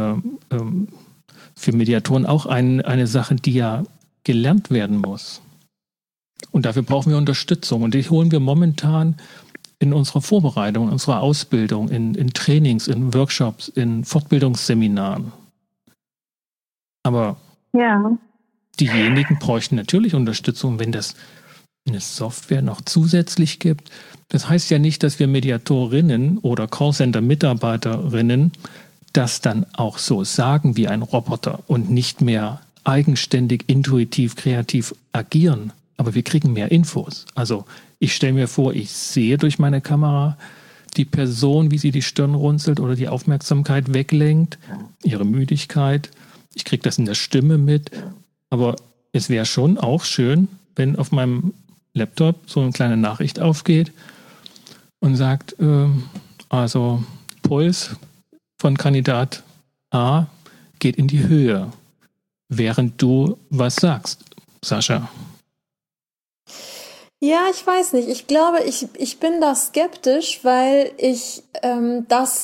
Mediatoren auch eine Sache, die ja gelernt werden muss. Und dafür brauchen wir Unterstützung. Und die holen wir momentan in unserer Vorbereitung, in unserer Ausbildung, in Trainings, in Workshops, in Fortbildungsseminaren. Aber diejenigen bräuchten natürlich Unterstützung, wenn es eine Software noch zusätzlich gibt. Das heißt ja nicht, dass wir Mediatorinnen oder Callcenter-Mitarbeiterinnen das dann auch so sagen wie ein Roboter und nicht mehr eigenständig, intuitiv, kreativ agieren. Aber wir kriegen mehr Infos. Also ich stelle mir vor, ich sehe durch meine Kamera die Person, wie sie die Stirn runzelt oder die Aufmerksamkeit weglenkt, ihre Müdigkeit. Ich kriege das in der Stimme mit. Aber es wäre schon auch schön, wenn auf meinem Laptop so eine kleine Nachricht aufgeht und sagt, also Puls von Kandidat A geht in die Höhe, während du was sagst, Sascha. Ja, ich weiß nicht. Ich glaube, ich bin da skeptisch, weil ich das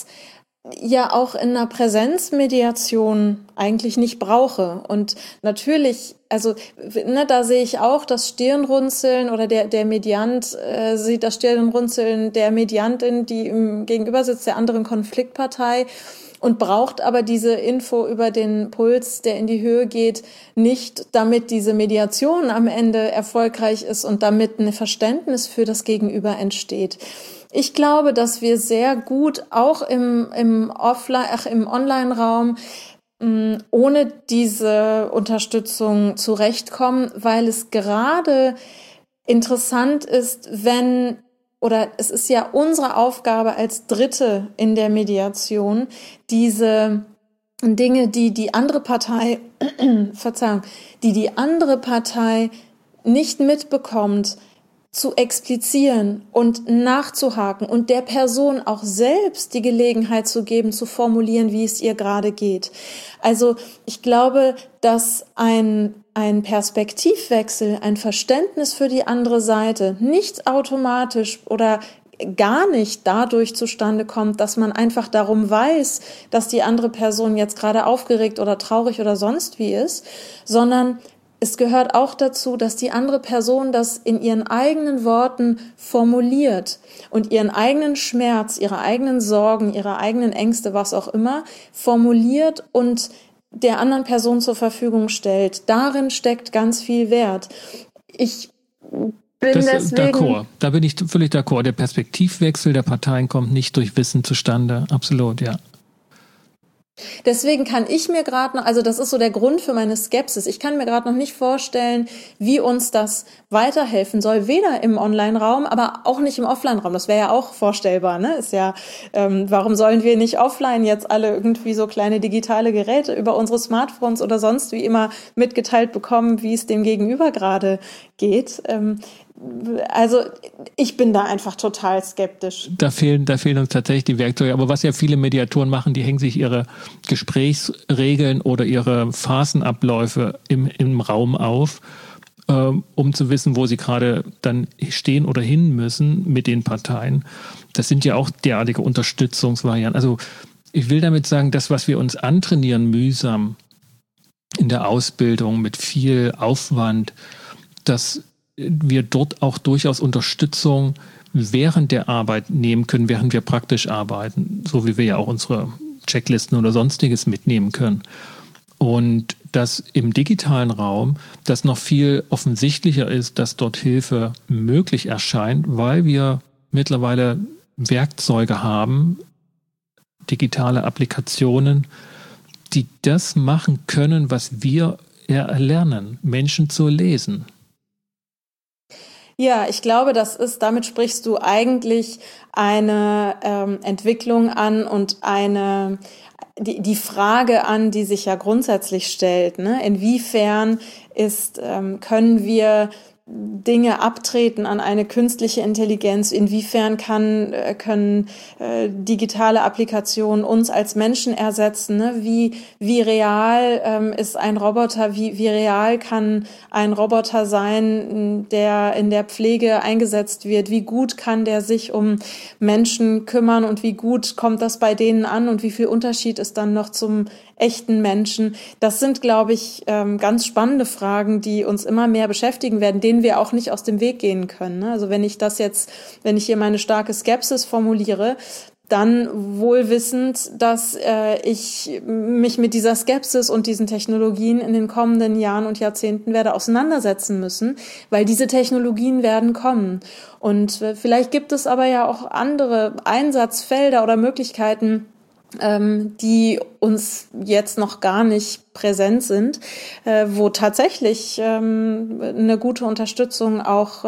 ja auch in einer Präsenzmediation eigentlich nicht brauche. Und natürlich also da sehe ich auch das Stirnrunzeln oder der Mediant sieht das Stirnrunzeln der Mediantin, die im Gegenüber sitzt, der anderen Konfliktpartei, und braucht aber diese Info über den Puls, der in die Höhe geht, nicht, damit diese Mediation am Ende erfolgreich ist und damit ein Verständnis für das Gegenüber entsteht. Ich glaube, dass wir sehr gut auch im Online-Raum ohne diese Unterstützung zurechtkommen, weil es gerade interessant ist, es ist ja unsere Aufgabe als Dritte in der Mediation, diese Dinge, die andere Partei nicht mitbekommt, zu explizieren und nachzuhaken und der Person auch selbst die Gelegenheit zu geben, zu formulieren, wie es ihr gerade geht. Also ich glaube, dass ein Perspektivwechsel, ein Verständnis für die andere Seite nicht automatisch oder gar nicht dadurch zustande kommt, dass man einfach darum weiß, dass die andere Person jetzt gerade aufgeregt oder traurig oder sonst wie ist, sondern es gehört auch dazu, dass die andere Person das in ihren eigenen Worten formuliert und ihren eigenen Schmerz, ihre eigenen Sorgen, ihre eigenen Ängste, was auch immer, formuliert und der anderen Person zur Verfügung stellt. Darin steckt ganz viel Wert. Ich bin deswegen... Da bin ich völlig d'accord. Der Perspektivwechsel der Parteien kommt nicht durch Wissen zustande. Absolut, ja. Deswegen kann ich mir gerade noch, also das ist so der Grund für meine Skepsis, ich kann mir gerade noch nicht vorstellen, wie uns das weiterhelfen soll, weder im Online-Raum, aber auch nicht im Offline-Raum. Das wäre ja auch vorstellbar, ne? Ist ja, warum sollen wir nicht offline jetzt alle irgendwie so kleine digitale Geräte über unsere Smartphones oder sonst wie immer mitgeteilt bekommen, wie es dem Gegenüber gerade geht? Also ich bin da einfach total skeptisch. Da fehlen uns tatsächlich die Werkzeuge. Aber was ja viele Mediatoren machen, die hängen sich ihre Gesprächsregeln oder ihre Phasenabläufe im Raum auf, um zu wissen, wo sie gerade dann stehen oder hin müssen mit den Parteien. Das sind ja auch derartige Unterstützungsvarianten. Also ich will damit sagen, das, was wir uns antrainieren, mühsam in der Ausbildung mit viel Aufwand, dass wir dort auch durchaus Unterstützung während der Arbeit nehmen können, während wir praktisch arbeiten, so wie wir ja auch unsere Checklisten oder Sonstiges mitnehmen können. Und dass im digitalen Raum das noch viel offensichtlicher ist, dass dort Hilfe möglich erscheint, weil wir mittlerweile Werkzeuge haben, digitale Applikationen, die das machen können, was wir erlernen, Menschen zu lesen. Ja, ich glaube, damit sprichst du eigentlich eine Entwicklung an und die Frage an, die sich ja grundsätzlich stellt, ne? Inwiefern können wir Dinge abtreten an eine künstliche Intelligenz? Inwiefern können digitale Applikationen uns als Menschen ersetzen? Ne? Wie real ist ein Roboter? Wie real kann ein Roboter sein, der in der Pflege eingesetzt wird? Wie gut kann der sich um Menschen kümmern und wie gut kommt das bei denen an und wie viel Unterschied ist dann noch zum echten Menschen? Das sind, glaube ich, ganz spannende Fragen, die uns immer mehr beschäftigen werden, denen wir auch nicht aus dem Weg gehen können. Also wenn ich hier meine starke Skepsis formuliere, dann wohl wissend, dass ich mich mit dieser Skepsis und diesen Technologien in den kommenden Jahren und Jahrzehnten werde auseinandersetzen müssen, weil diese Technologien werden kommen. Und vielleicht gibt es aber ja auch andere Einsatzfelder oder Möglichkeiten, die uns jetzt noch gar nicht präsent sind, wo tatsächlich eine gute Unterstützung auch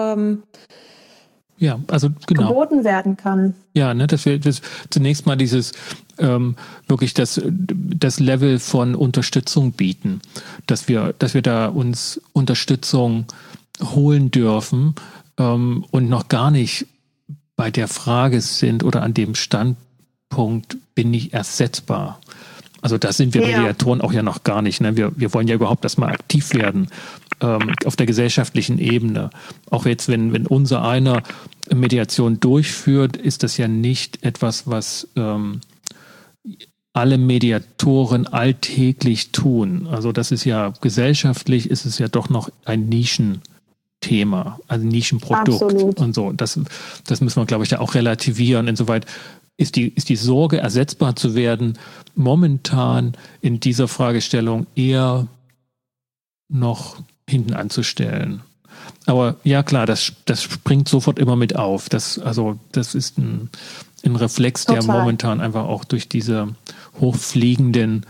geboten werden kann. Ja, ne, dass wir zunächst mal dieses wirklich das Level von Unterstützung bieten, dass wir da uns Unterstützung holen dürfen und noch gar nicht bei der Frage sind oder an dem Standpunkt bin ich ersetzbar. Also da sind wir Mediatoren auch ja noch gar nicht. Ne? Wir wollen ja überhaupt erstmal aktiv werden auf der gesellschaftlichen Ebene. Auch jetzt, wenn unser einer Mediation durchführt, ist das ja nicht etwas, was alle Mediatoren alltäglich tun. Also das ist ja gesellschaftlich, ist es ja doch noch ein Nischenthema, also Nischenprodukt. Absolut. Und so. Das müssen wir, glaube ich, da auch relativieren. Insoweit ist die Sorge, ersetzbar zu werden, momentan in dieser Fragestellung eher noch hinten anzustellen. Aber ja klar, das springt sofort immer mit auf. Das ist ein Reflex, der momentan einfach auch durch diese hochfliegenden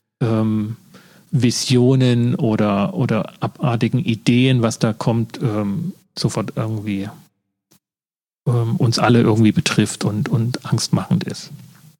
Visionen oder abartigen Ideen, was da kommt, sofort irgendwie uns alle irgendwie betrifft und angstmachend ist.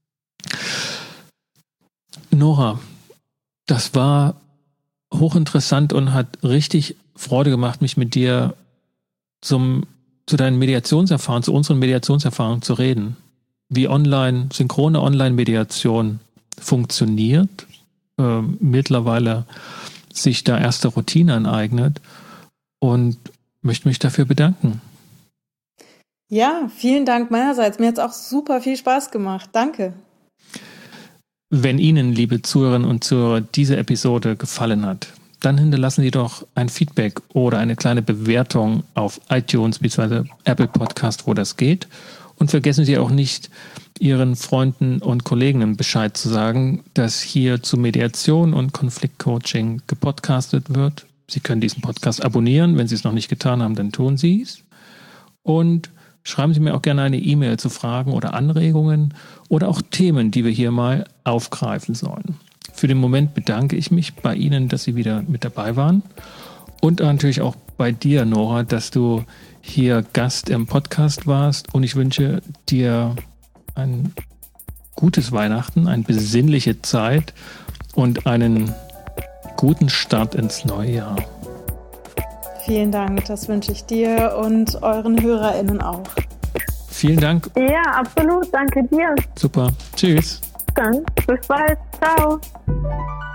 Nora, das war hochinteressant und hat richtig Freude gemacht, mich mit dir zu deinen Mediationserfahrungen, zu unseren Mediationserfahrungen zu reden. Wie synchrone Online-Mediation funktioniert, mittlerweile sich da erste Routine aneignet und möchte mich dafür bedanken. Ja, vielen Dank meinerseits. Mir hat es auch super viel Spaß gemacht. Danke. Wenn Ihnen, liebe Zuhörerinnen und Zuhörer, diese Episode gefallen hat, dann hinterlassen Sie doch ein Feedback oder eine kleine Bewertung auf iTunes bzw. Apple Podcast, wo das geht. Und vergessen Sie auch nicht, Ihren Freunden und Kollegen Bescheid zu sagen, dass hier zu Mediation und Konfliktcoaching gepodcastet wird. Sie können diesen Podcast abonnieren. Wenn Sie es noch nicht getan haben, dann tun Sie es. Und schreiben Sie mir auch gerne eine E-Mail zu Fragen oder Anregungen oder auch Themen, die wir hier mal aufgreifen sollen. Für den Moment bedanke ich mich bei Ihnen, dass Sie wieder mit dabei waren. Und natürlich auch bei dir, Nora, dass du hier Gast im Podcast warst. Und ich wünsche dir ein gutes Weihnachten, eine besinnliche Zeit und einen guten Start ins neue Jahr. Vielen Dank, das wünsche ich dir und euren HörerInnen auch. Vielen Dank. Ja, absolut, danke dir. Super, tschüss. Dann bis bald, ciao.